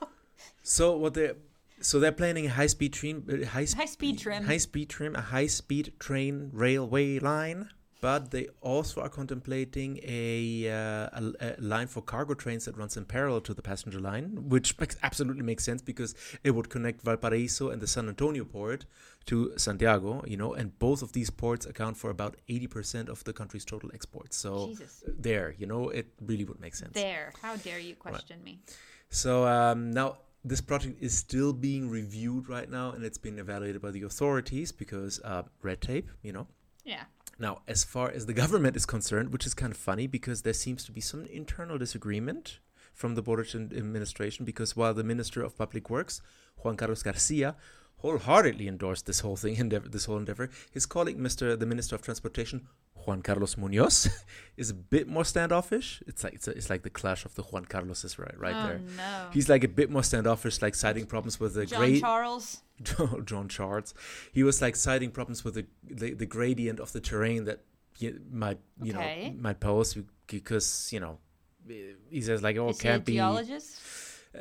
So what they so they're planning a high speed train, uh, high, High speed trim. high speed trim, a high speed train railway line. But they also are contemplating a, uh, a, a line for cargo trains that runs in parallel to the passenger line, which makes, absolutely makes sense because it would connect Valparaiso and the San Antonio port to Santiago, you know, and both of these ports account for about eighty percent of the country's total exports. So Jesus. there, you know, it really would make sense. There. How dare you question me? So um, now this project is still being reviewed right now, and it's been evaluated by the authorities because uh, red tape, you know. Yeah. Now, as far as the government is concerned, which is kind of funny because there seems to be some internal disagreement from the Boric administration, because while the Minister of Public Works, Juan Carlos Garcia, wholeheartedly endorsed this whole thing, endeavor, this whole endeavor, his colleague, Mister the Minister of Transportation, Juan Carlos Munoz, is a bit more standoffish. It's like it's, a, it's like the clash of the Juan Carloses right, right oh, there. no. He's like a bit more standoffish, like citing problems with the John great Charles. John Charles. He was like citing problems with the the, the gradient of the terrain that you, might you Okay. know might pose because you know he says like oh Is it he a can't be. geologist? Uh,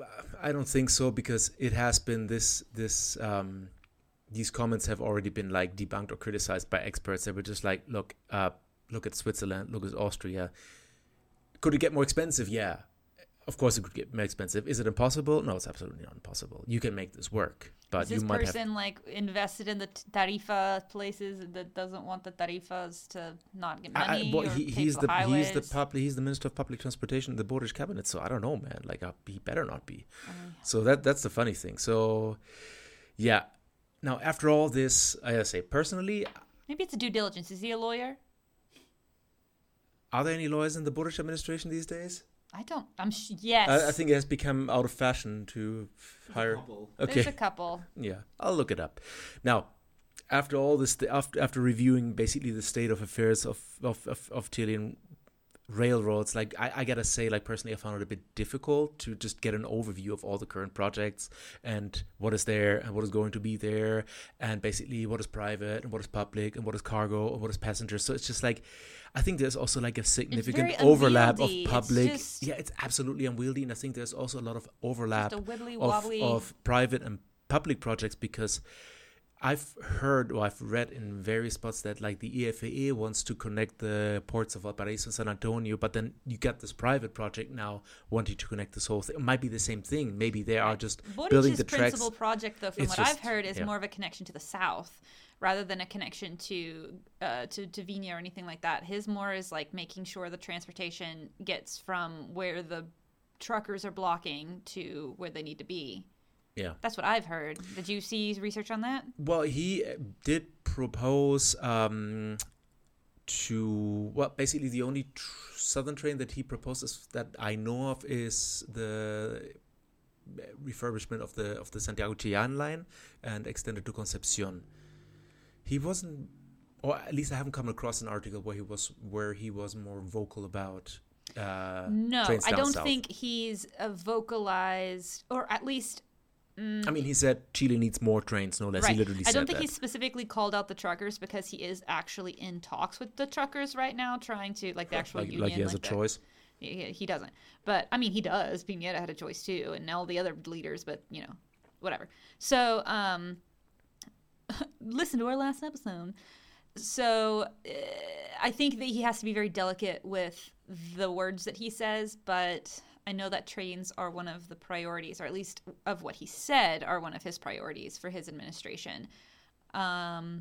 I don't think so because it has been this this um these comments have already been like debunked or criticized by experts. They were just like look uh look at Switzerland, look at Austria. Could it get more expensive? Yeah. Of course it could get more expensive. Is it impossible? No, it's absolutely not impossible. You can make this work, but Is this you might have person like invested in the t- tarifa places that doesn't want the tarifas to not get I, I, money well, or he, pay he's for the highways? he's the public he's the Minister of Public Transportation in the Boric cabinet. So I don't know, man. Like uh, he better not be. Oh, So that that's the funny thing. So yeah, Now, after all this, I gotta say, personally, Maybe it's a due diligence. Is he a lawyer? are there any lawyers in the Boric administration these days? I don't. I'm sh- yes. I, I think it has become out of fashion to There's hire. a couple. Okay. There's a couple. Yeah, I'll look it up. Now, after all this, after after reviewing basically the state of affairs of of of, of Chilean railroads, like I, I gotta say, like personally, I found it a bit difficult to just get an overview of all the current projects and what is there and what is going to be there, and basically what is private and what is public and what is cargo and what is passenger. So it's just like, I think there's also like a significant very overlap unwieldy. of It's public. just- Yeah, it's absolutely unwieldy, and I think there's also a lot of overlap Just a wibbly of, wobbly. of private and public projects, because I've heard or I've read in various spots that like the E F A A wants to connect the ports of Valparaiso and San Antonio, but then you got this private project now wanting to connect this whole thing. It might be the same thing. Maybe they are just building Boric's the tracks. principal project, though, from It's what just- I've heard, is yeah. more of a connection to the south rather than a connection to uh, to to Viña or anything like that. His more is like making sure the transportation gets from where the truckers are blocking to where they need to be. Yeah. That's what I've heard. Did you see research on that? Well, he uh, did propose um, to, well, basically the only tr- southern train that he proposes that I know of is the refurbishment of the of the Santiago Chillán line and extended to Concepcion. He wasn't, or at least I haven't come across an article where he was where he was more vocal about. Uh, No, trains I down don't south. think he's a vocalized, or at least. I mean, he said Chile needs more trains, no less. Right. He literally I said don't think that. he specifically called out the truckers because he is actually in talks with the truckers right now, trying to like the actual like, union. like he has a the- choice. He, he doesn't, but I mean, he does. Piñera had a choice too, and all the other leaders. But you know, whatever. So, um, listen to our last episode. So, uh, I think that he has to be very delicate with the words that he says, but I know that trains are one of the priorities, or at least of what he said are one of his priorities for his administration. Um,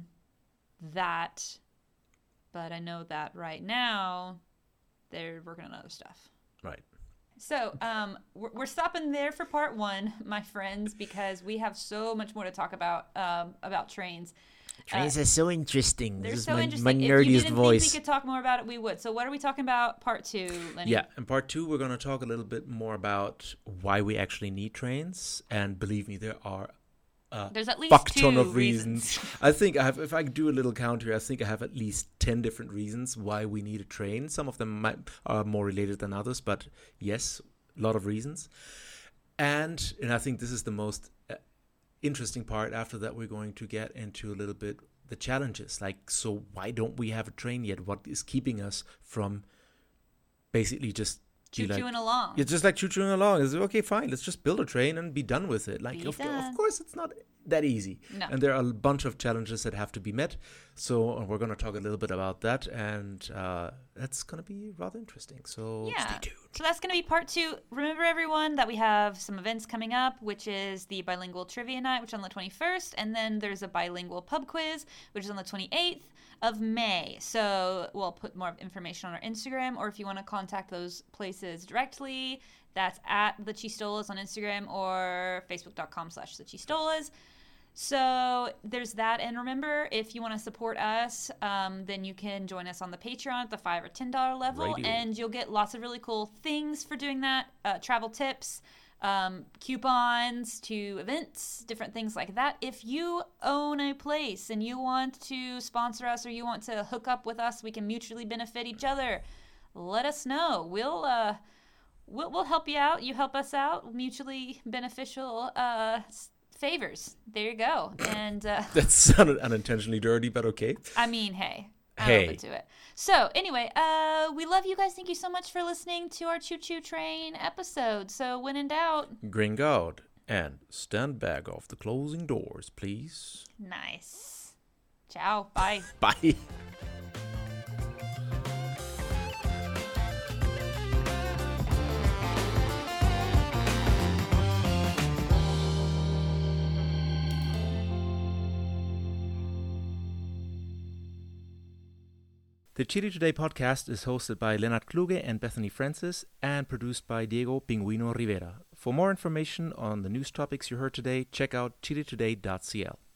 that, but I know that right now they're working on other stuff. Right. So um, we're, we're stopping there for part one, my friends, because we have so much more to talk about um, about trains. Trains are so interesting. They're This is so my, interesting. my If you nerdiest didn't voice. think we could talk more about it, we would. So what are we talking about part two, Lenny? Yeah, in part two, we're going to talk a little bit more about why we actually need trains. And believe me, there are a There's at least fuck two ton of reasons. reasons. I think I have, if I do a little count here, I think I have at least ten different reasons why we need a train. Some of them might, are more related than others, but yes, a lot of reasons. And, and I think this is the most uh, interesting part. After that, we're going to get into a little bit the challenges. Like, so why don't we have a train yet? What is keeping us from basically just be like, Choo-chooing along. it's just like choo-chooing along. It's okay, fine. Let's just build a train and be done with it. Like, Be of, done. of course, it's not that easy. No. And there are a bunch of challenges that have to be met. So uh, we're going to talk a little bit about that. And uh, that's going to be rather interesting. So Yeah. stay tuned. So that's going to be part two. Remember, everyone, that we have some events coming up, which is the bilingual trivia night, which is on the twenty-first, and then there's a bilingual pub quiz, which is on the twenty-eighth of May. So we'll put more information on our Instagram, or if you want to contact those places directly, that's at the Chistolas on Instagram or facebook.com slash the Chistolas. So there's that. And remember, if you want to support us, um, then you can join us on the Patreon at the five or ten dollar level. Radio. And you'll get lots of really cool things for doing that. Uh, travel tips, um, coupons to events, different things like that. If you own a place and you want to sponsor us or you want to hook up with us, we can mutually benefit each other. Let us know. We'll, uh, we'll, we'll help you out. You help us out. Mutually beneficial, uh, favors. There you go. And uh, That sounded unintentionally dirty, but okay. I mean, hey, I'm Hey. open to it. So anyway, uh, we love you guys. Thank you so much for listening to our Choo Choo Train episode. So when in doubt, Gring out and stand back off the closing doors, please. nice. Ciao. Bye. Bye. The Chile Today podcast is hosted by Leonard Kluge and Bethany Francis and produced by Diego Pinguino Rivera. For more information on the news topics you heard today, check out chile today dot c l.